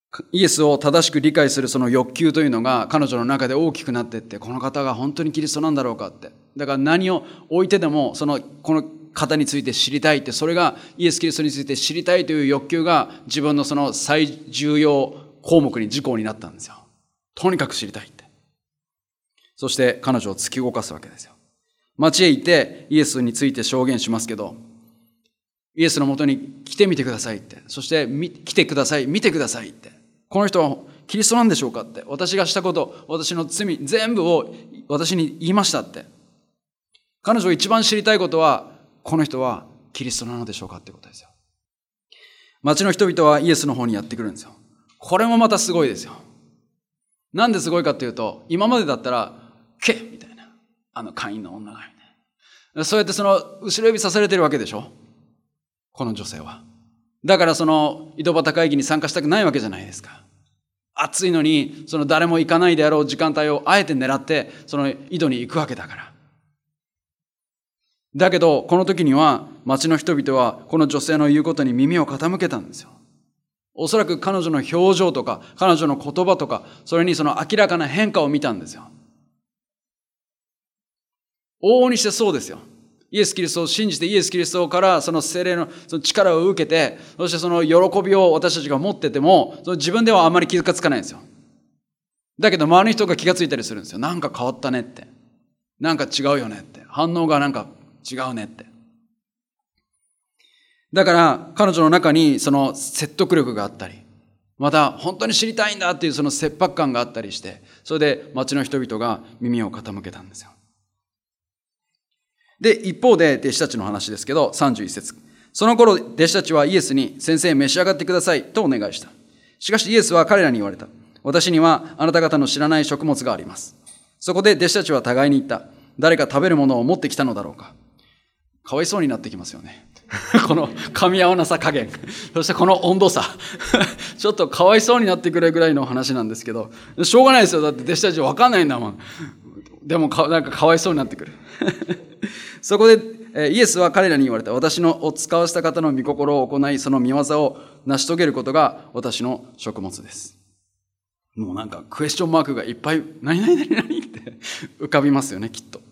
イエスを正しく理解するその欲求というのが彼女の中で大きくなっていって、この方が本当にキリストなんだろうかって。だから何を置いてでも、その、この方について知りたいって、それがイエス・キリストについて知りたいという欲求が自分のその最重要項目に事項になったんですよ。とにかく知りたいって。そして彼女を突き動かすわけですよ。町へ行ってイエスについて証言しますけど、イエスのもとに来てみてくださいって。そして来てください、見てくださいって。この人はキリストなんでしょうかって。私がしたこと、私の罪全部を私に言いましたって。彼女が一番知りたいことは、この人はキリストなのでしょうかってことですよ。町の人々はイエスの方にやってくるんですよ。これもまたすごいですよ。なんですごいかっていうと、今までだったら、けみたいな。あの会員の女がみたいな。そうやってその後ろ指さされてるわけでしょ。この女性は。だからその井戸端会議に参加したくないわけじゃないですか。暑いのに、その誰も行かないであろう時間帯をあえて狙って、その井戸に行くわけだから。だけど、この時には町の人々はこの女性の言うことに耳を傾けたんですよ。おそらく彼女の表情とか、彼女の言葉とか、それにその明らかな変化を見たんですよ。往々にしてそうですよ。イエス・キリストを信じて、イエス・キリストからその聖霊のその力を受けて、そしてその喜びを私たちが持ってても、その自分ではあまり気がつかないんですよ。だけど周りの人が気がついたりするんですよ。なんか変わったねって。なんか違うよねって。反応がなんか違うねって。だから彼女の中にその説得力があったり、また本当に知りたいんだっていうその切迫感があったりして、それで町の人々が耳を傾けたんですよ。で、一方で弟子たちの話ですけど、さんじゅういっ節。その頃弟子たちはイエスに、先生召し上がってくださいとお願いした。しかしイエスは彼らに言われた。私にはあなた方の知らない食物があります。そこで弟子たちは互いに言った。誰か食べるものを持ってきたのだろうか。かわいそうになってきますよね。この噛み合わなさ加減。そしてこの温度差。ちょっとかわいそうになってくるぐらいの話なんですけど、しょうがないですよ。だって弟子たちわかんないんだもん。でもか、なんかかわいそうになってくる。そこでイエスは彼らに言われた。私のを使わせた方の御心を行い、その御業を成し遂げることが私の食物です。もうなんかクエスチョンマークがいっぱい、何々何々って浮かびますよね、きっと。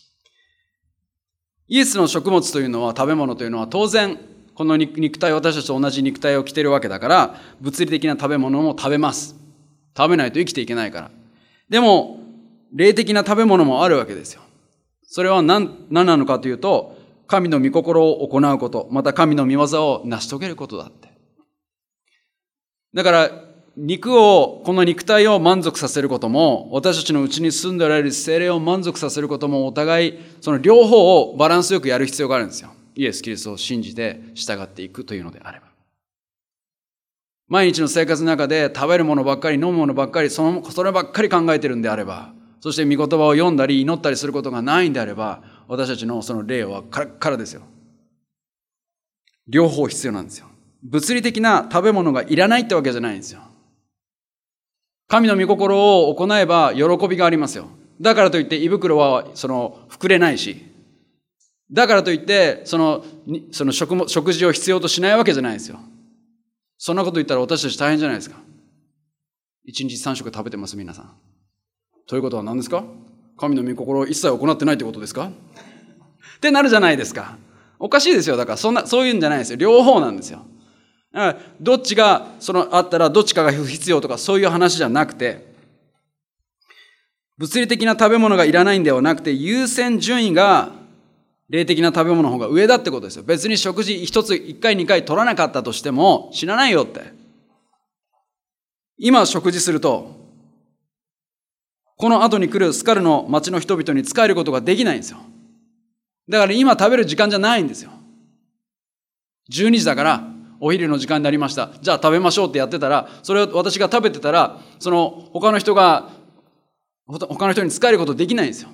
イエスの食物というのは、食べ物というのは当然、この肉体、私たちと同じ肉体を着ているわけだから、物理的な食べ物も食べます。食べないと生きていけないから。でも、霊的な食べ物もあるわけですよ。それは何、何なのかというと、神の御心を行うこと、また神の御業を成し遂げることだって。だから、肉を、この肉体を満足させることも、私たちのうちに住んでおられる聖霊を満足させることも、お互い、その両方をバランスよくやる必要があるんですよ。イエス・キリストを信じて従っていくというのであれば。毎日の生活の中で食べるものばっかり、飲むものばっかり、その、そればっかり考えてるんであれば、そして御言葉を読んだり祈ったりすることがないんであれば、私たちのその霊はカラッカラですよ。両方必要なんですよ。物理的な食べ物がいらないってわけじゃないんですよ。神の御心を行えば喜びがありますよ。だからといって胃袋はその膨れないし、だからといってその、その 食, 食事を必要としないわけじゃないですよ。そんなこと言ったら私たち大変じゃないですか。一日三食食べてます皆さん。ということは何ですか？神の御心を一切行ってないってことですか？ってなるじゃないですか。おかしいですよ。だからそんな、そういうんじゃないですよ。両方なんですよ。どっちがそのあったらどっちかが不必要とかそういう話じゃなくて、物理的な食べ物がいらないんではなくて、優先順位が霊的な食べ物の方が上だってことですよ。別に食事一つ一回二回取らなかったとしても死なないよって。今食事するとこの後に来るスカルの町の人々に仕えることができないんですよ。だから今食べる時間じゃないんですよ。じゅうにじだからお昼の時間になりました。じゃあ食べましょうってやってたら、それを私が食べてたら、その他の人が、他の人に仕えることできないんですよ。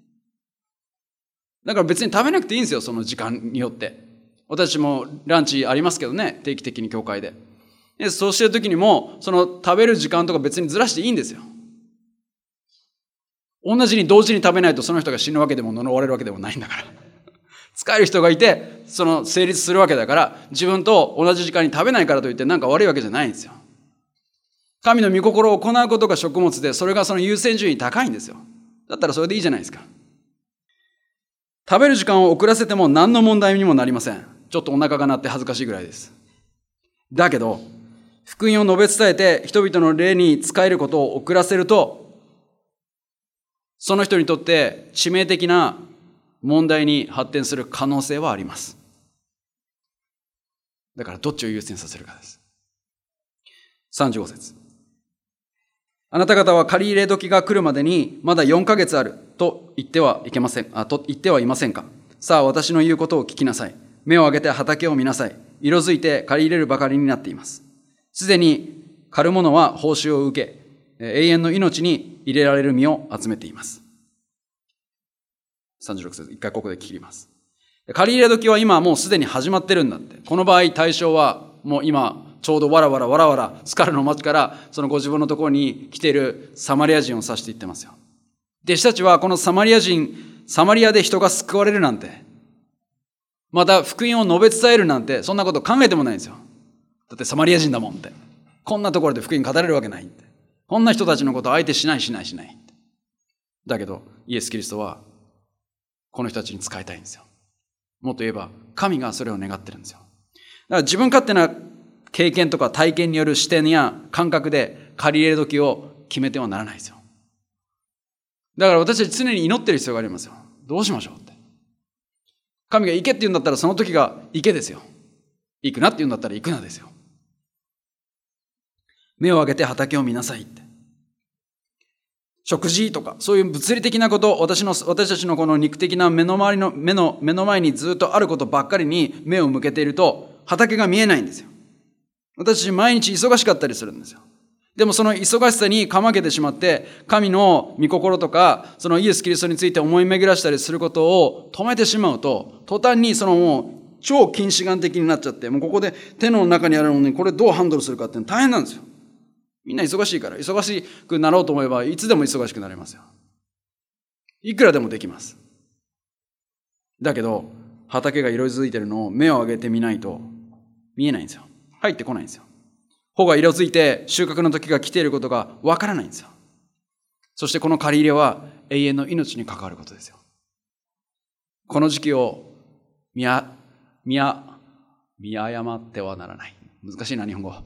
だから別に食べなくていいんですよ、その時間によって。私もランチありますけどね、定期的に教会で。でそうしてる時にも、その食べる時間とか別にずらしていいんですよ。同じに同時に食べないとその人が死ぬわけでも呪われるわけでもないんだから。使える人がいて、その成立するわけだから、自分と同じ時間に食べないからといってなんか悪いわけじゃないんですよ。 神の御心を行うことが食物で、それがその優先順位高いんですよ。だったらそれでいいじゃないですか。食べる時間を遅らせても何の問題にもなりません。ちょっとお腹が鳴って恥ずかしいぐらいです。だけど、福音を述べ伝えて人々の霊に仕えることを遅らせると、その人にとって致命的な問題に発展する可能性はあります。だからどっちを優先させるかです。さんじゅうご節。あなた方は借り入れ時が来るまでにまだよんかげつあると言ってはいけません。あ、と言ってはいませんか。さあ私の言うことを聞きなさい。目を上げて畑を見なさい。色づいて借り入れるばかりになっています。すでに狩る者は報酬を受け、永遠の命に入れられる実を集めています。さんじゅうろく節、一回ここで切ります。借り入れ時は今もうすでに始まってるんだって。この場合対象はもう今ちょうどわらわらわらわらスカルの町からそのご自分のところに来ているサマリア人を指して言ってますよ。弟子たちはこのサマリア人、サマリアで人が救われるなんて、また福音を述べ伝えるなんて、そんなこと考えてもないんですよ。だってサマリア人だもんって。こんなところで福音語れるわけないって。こんな人たちのことを相手しないしないしない。だけどイエス・キリストはこの人たちに仕えたいんですよ。もっと言えば神がそれを願ってるんですよ。だから自分勝手な経験とか体験による視点や感覚で借り入れ時を決めてはならないですよ。だから私たち常に祈ってる必要がありますよ。どうしましょうって。神が行けって言うんだったらその時が行けですよ。行くなって言うんだったら行くなですよ。目を上げて畑を見なさいって。食事とかそういう物理的なこと、私の私たちのこの肉的な目の周りの目の目の前にずっとあることばっかりに目を向けていると畑が見えないんですよ。私たち毎日忙しかったりするんですよ。でもその忙しさにかまけてしまって神の御心とかそのイエス・キリストについて思い巡らしたりすることを止めてしまうと、途端にそのもう超近視眼的になっちゃって、もうここで手の中にあるのにこれどうハンドルするかっていうの大変なんですよ。みんな忙しいから、忙しくなろうと思えばいつでも忙しくなれますよ。いくらでもできます。だけど畑が色づいてるのを目を上げてみないと見えないんですよ。入ってこないんですよ。穂が色づいて収穫の時が来ていることがわからないんですよ。そしてこの借り入れは永遠の命に関わることですよ。この時期を見や、見や、見誤ってはならない。難しいな、日本語。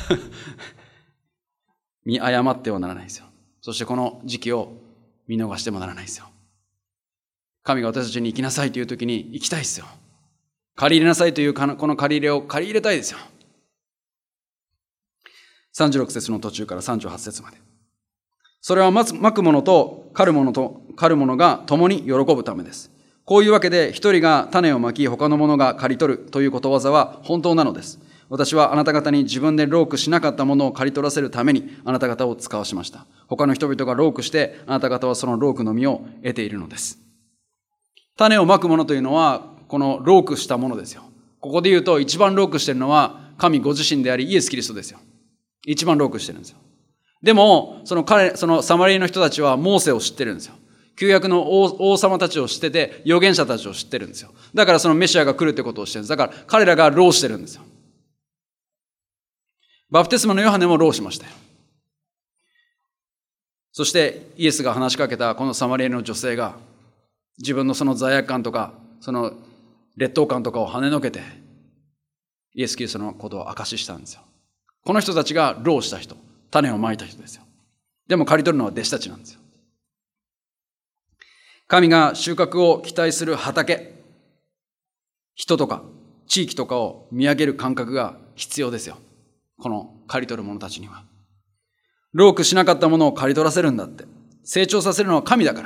見誤ってはならないですよ。そしてこの時期を見逃してもならないですよ。神が私たちに行きなさいという時に行きたいですよ。借り入れなさいというこの借り入れを借り入れたいですよ。さんじゅうろく節の途中からさんじゅうはち節まで。それはまずまく者と狩る者と狩る者が共に喜ぶためです。こういうわけで一人が種をまき他の者が刈り取るということわざは本当なのです。私はあなた方に自分で労苦しなかったものを刈り取らせるためにあなた方を使わしました。他の人々が労苦してあなた方はその労苦の実を得ているのです。種をまく者というのはこの労苦したものですよ。ここで言うと一番労苦しているのは神ご自身でありイエス・キリストですよ。一番労苦してるんですよ。でもその彼そのサマリアの人たちはモーセを知ってるんですよ。旧約の 王, 王様たちを知ってて預言者たちを知ってるんですよ。だからそのメシアが来るってことを知ってるんです。だから彼らが労してるんですよ。バプテスマのヨハネも労しましたよ。そしてイエスが話しかけたこのサマリアの女性が自分のその罪悪感とかその劣等感とかを跳ねのけてイエス・キリストのことを証ししたんですよ。この人たちが労した人、種をまいた人ですよ。でも刈り取るのは弟子たちなんですよ。神が収穫を期待する畑、人とか地域とかを見上げる感覚が必要ですよ。この刈り取る者たちには。労苦しなかったものを刈り取らせるんだって。成長させるのは神だから。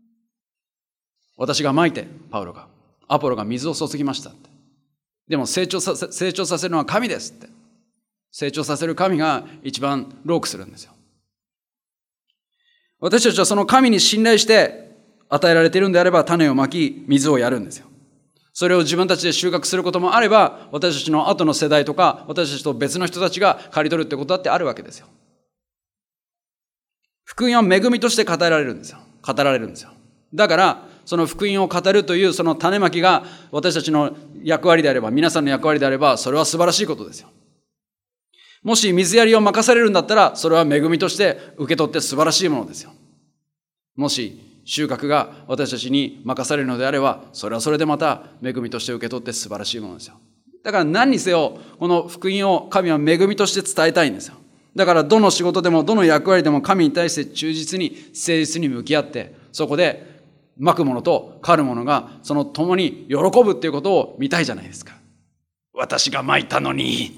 私がまいて、パウロが、アポロが水を注ぎましたって。でも成長させ、成長させるのは神ですって。成長させる神が一番労苦するんですよ。私たちはその神に信頼して与えられているんであれば種をまき水をやるんですよ。それを自分たちで収穫することもあれば私たちの後の世代とか私たちと別の人たちが刈り取るってことだってあるわけですよ。福音は恵みとして語られるんですよ。語られるんですよ。だからその福音を語るというその種まきが私たちの役割であれば皆さんの役割であればそれは素晴らしいことですよ。 もし水やりを任されるんだったら、それは恵みとして受け取って素晴らしいものですよ。もし収穫が私たちに任されるのであれば、それはそれでまた恵みとして受け取って素晴らしいものですよ。だから何にせよ、この福音を神は恵みとして伝えたいんですよ。だからどの仕事でもどの役割でも神に対して忠実に誠実に向き合って、そこでまくものと刈るものがその共に喜ぶっていうことを見たいじゃないですか。私がまいたのに。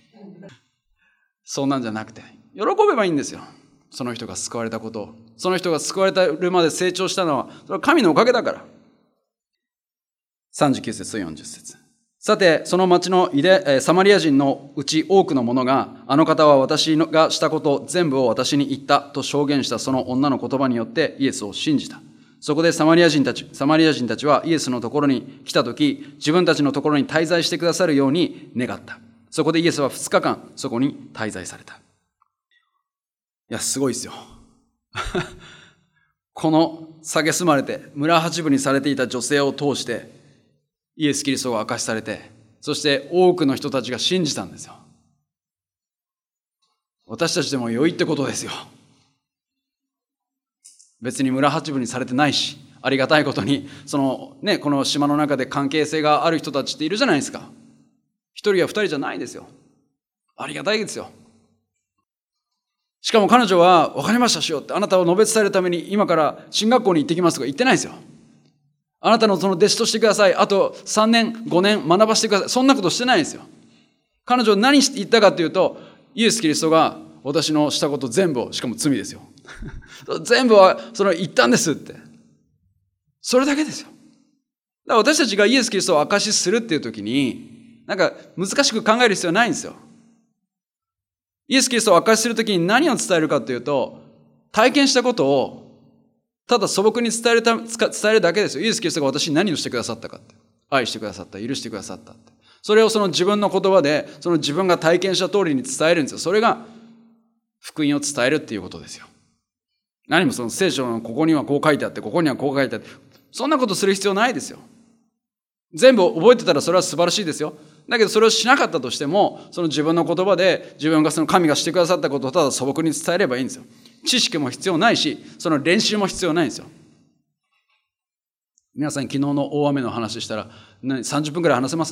そんなんじゃなくて、喜べばいいんですよ。その人が救われたことを。その人が救われるまで成長したのは、それは神のおかげだから。さんじゅうきゅう節とよんじゅう節。さて、その町のイデサマリア人のうち多くの者が、あの方は私がしたこと全部を私に言ったと証言したその女の言葉によってイエスを信じた。そこでサマリア人たち、サマリア人たちはイエスのところに来たとき、自分たちのところに滞在してくださるように願った。そこでイエスはふつかかんそこに滞在された。いや、すごいですよ。この蔑まれて村八分にされていた女性を通してイエス・キリストが明かしされて、そして多くの人たちが信じたんですよ。私たちでも良いってことですよ。別に村八分にされてないし、ありがたいことにそのね、この島の中で関係性がある人たちっているじゃないですか。一人や二人じゃないですよ。ありがたいですよ。しかも彼女は、分かりましたしようって、あなたを述べ伝えるために今から進学校に行ってきますとか言ってないですよ。あなたのその弟子としてください。あとさんねん、ごねん学ばせてください。そんなことしてないんですよ。彼女は何言ったかというと、イエス・キリストが私のしたこと全部を、しかも罪ですよ。全部はその言ったんですって。それだけですよ。だから私たちがイエス・キリストを証しするっていう時に、なんか難しく考える必要はないんですよ。イエス・キリストを証しするときに何を伝えるかというと、体験したことをただ素朴に伝えるため、伝えるだけですよ。イエス・キリストが私に何をしてくださったかって。愛してくださった、許してくださったって。それをその自分の言葉で、その自分が体験した通りに伝えるんですよ。それが福音を伝えるっていうことですよ。何もその聖書のここにはこう書いてあって、ここにはこう書いてあって、そんなことする必要ないですよ。全部覚えてたらそれは素晴らしいですよ。だけどそれをしなかったとしても、その自分の言葉で自分がその神がしてくださったことをただ素朴に伝えればいいんですよ。知識も必要ないし、その練習も必要ないんですよ。皆さん昨日の大雨の話したら何さんじゅっぷんくらい話せます？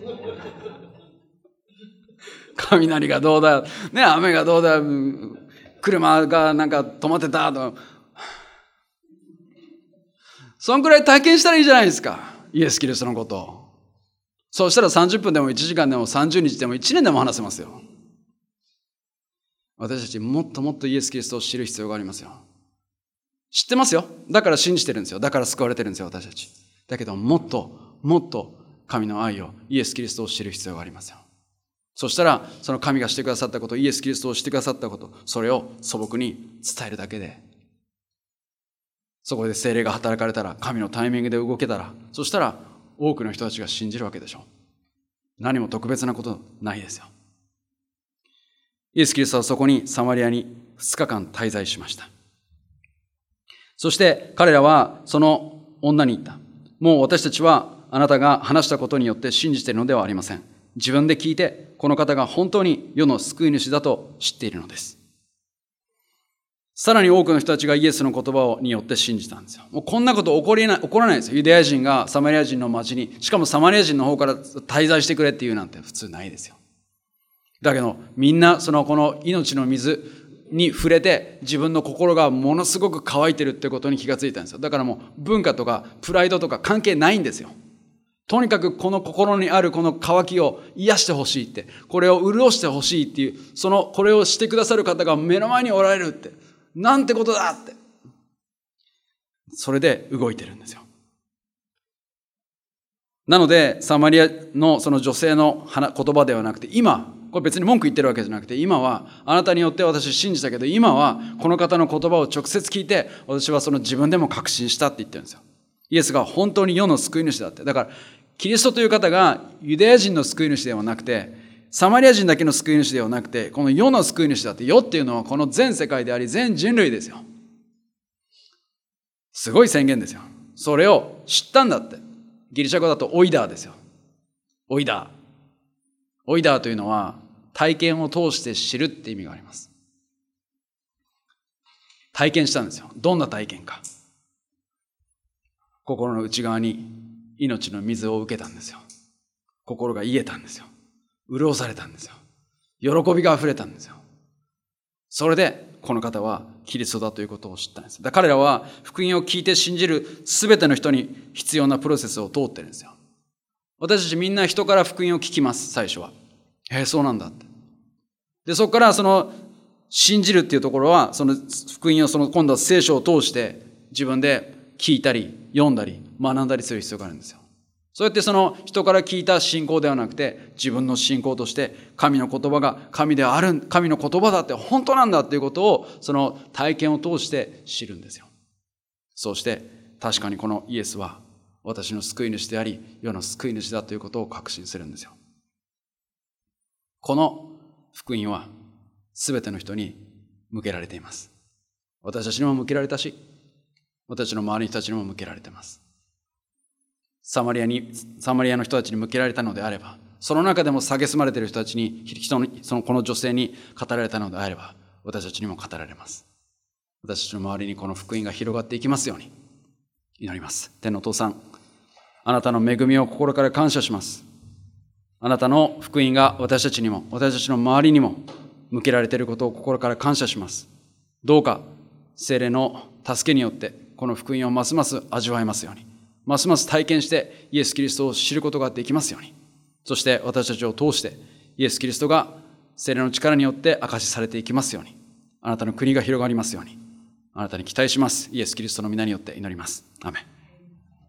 雷がどうだ、ね、雨がどうだ、車がなんか止まってたとか、そんくらい体験したらいいじゃないですか、イエス・キリストのことを。そうしたらさんじゅっぷんでもいちじかんでもさんじゅうにちでもいちねんでも話せますよ。私たちもっともっとイエス・キリストを知る必要がありますよ。知ってますよ。だから信じてるんですよ。だから救われてるんですよ、私たち。だけどもっともっと神の愛を、イエス・キリストを知る必要がありますよ。そしたらその神がしてくださったこと、イエス・キリストをしてくださったこと、それを素朴に伝えるだけで、そこで聖霊が働かれたら、神のタイミングで動けたら、そしたら多くの人たちが信じるわけでしょう。何も特別なことないですよ。イエス・キリストはそこにサマリアにふつかかん滞在しました。そして彼らはその女に言った。もう私たちはあなたが話したことによって信じているのではありません。自分で聞いてこの方が本当に世の救い主だと知っているのです。さらに多くの人たちがイエスの言葉によって信じたんですよ。もうこんなこと起こりない、起こらないですよ。ユダヤ人がサマリア人の町に、しかもサマリア人の方から滞在してくれっていうなんて普通ないですよ。だけどみんなそのこの命の水に触れて自分の心がものすごく乾いてるってことに気がついたんですよ。だからもう文化とかプライドとか関係ないんですよ。とにかくこの心にあるこの渇きを癒してほしいって、これを潤してほしいっていう、そのこれをしてくださる方が目の前におられるって、なんてことだって、それで動いてるんですよ。なのでサマリアのその女性の言葉ではなくて、今これ別に文句言ってるわけじゃなくて、今はあなたによって私信じたけど、今はこの方の言葉を直接聞いて、私はその自分でも確信したって言ってるんですよ。イエスが本当に世の救い主だって。だからキリストという方がユダヤ人の救い主ではなくて、サマリア人だけの救い主ではなくて、この世の救い主だって。世っていうのはこの全世界であり全人類ですよ。すごい宣言ですよ。それを知ったんだって。ギリシャ語だとオイダーですよ。オイダー。オイダーというのは体験を通して知るって意味があります。体験したんですよ。どんな体験か。心の内側に命の水を受けたんですよ。心が癒えたんですよ。潤されたんですよ。喜びが溢れたんですよ。それでこの方はキリストだということを知ったんです。だから彼らは福音を聞いて信じるすべての人に必要なプロセスを通ってるんですよ。私たちみんな人から福音を聞きます、最初は。へえ、そうなんだって。で、そこからその信じるっていうところは、その福音をその今度は聖書を通して自分で聞いたり読んだり学んだりする必要があるんですよ。そうやってその人から聞いた信仰ではなくて、自分の信仰として神の言葉が神である、神の言葉だって本当なんだっていうことをその体験を通して知るんですよ。そうして確かにこのイエスは私の救い主であり、世の救い主だということを確信するんですよ。この福音はすべての人に向けられています。私たちにも向けられたし、私の周りの人たちにも向けられています。サマリアに、サマリアの人たちに向けられたのであれば、その中でも蔑まれている人たちに、人に、そのこの女性に語られたのであれば、私たちにも語られます。私たちの周りにこの福音が広がっていきますように祈ります。天のお父さん、あなたの恵みを心から感謝します。あなたの福音が私たちにも、私たちの周りにも向けられていることを心から感謝します。どうか聖霊の助けによってこの福音をますます味わえますように、ますます体験してイエス・キリストを知ることができますように、そして私たちを通してイエス・キリストが聖霊の力によって証しされていきますように、あなたの国が広がりますように、あなたに期待します。イエス・キリストの皆によって祈ります。アーメン。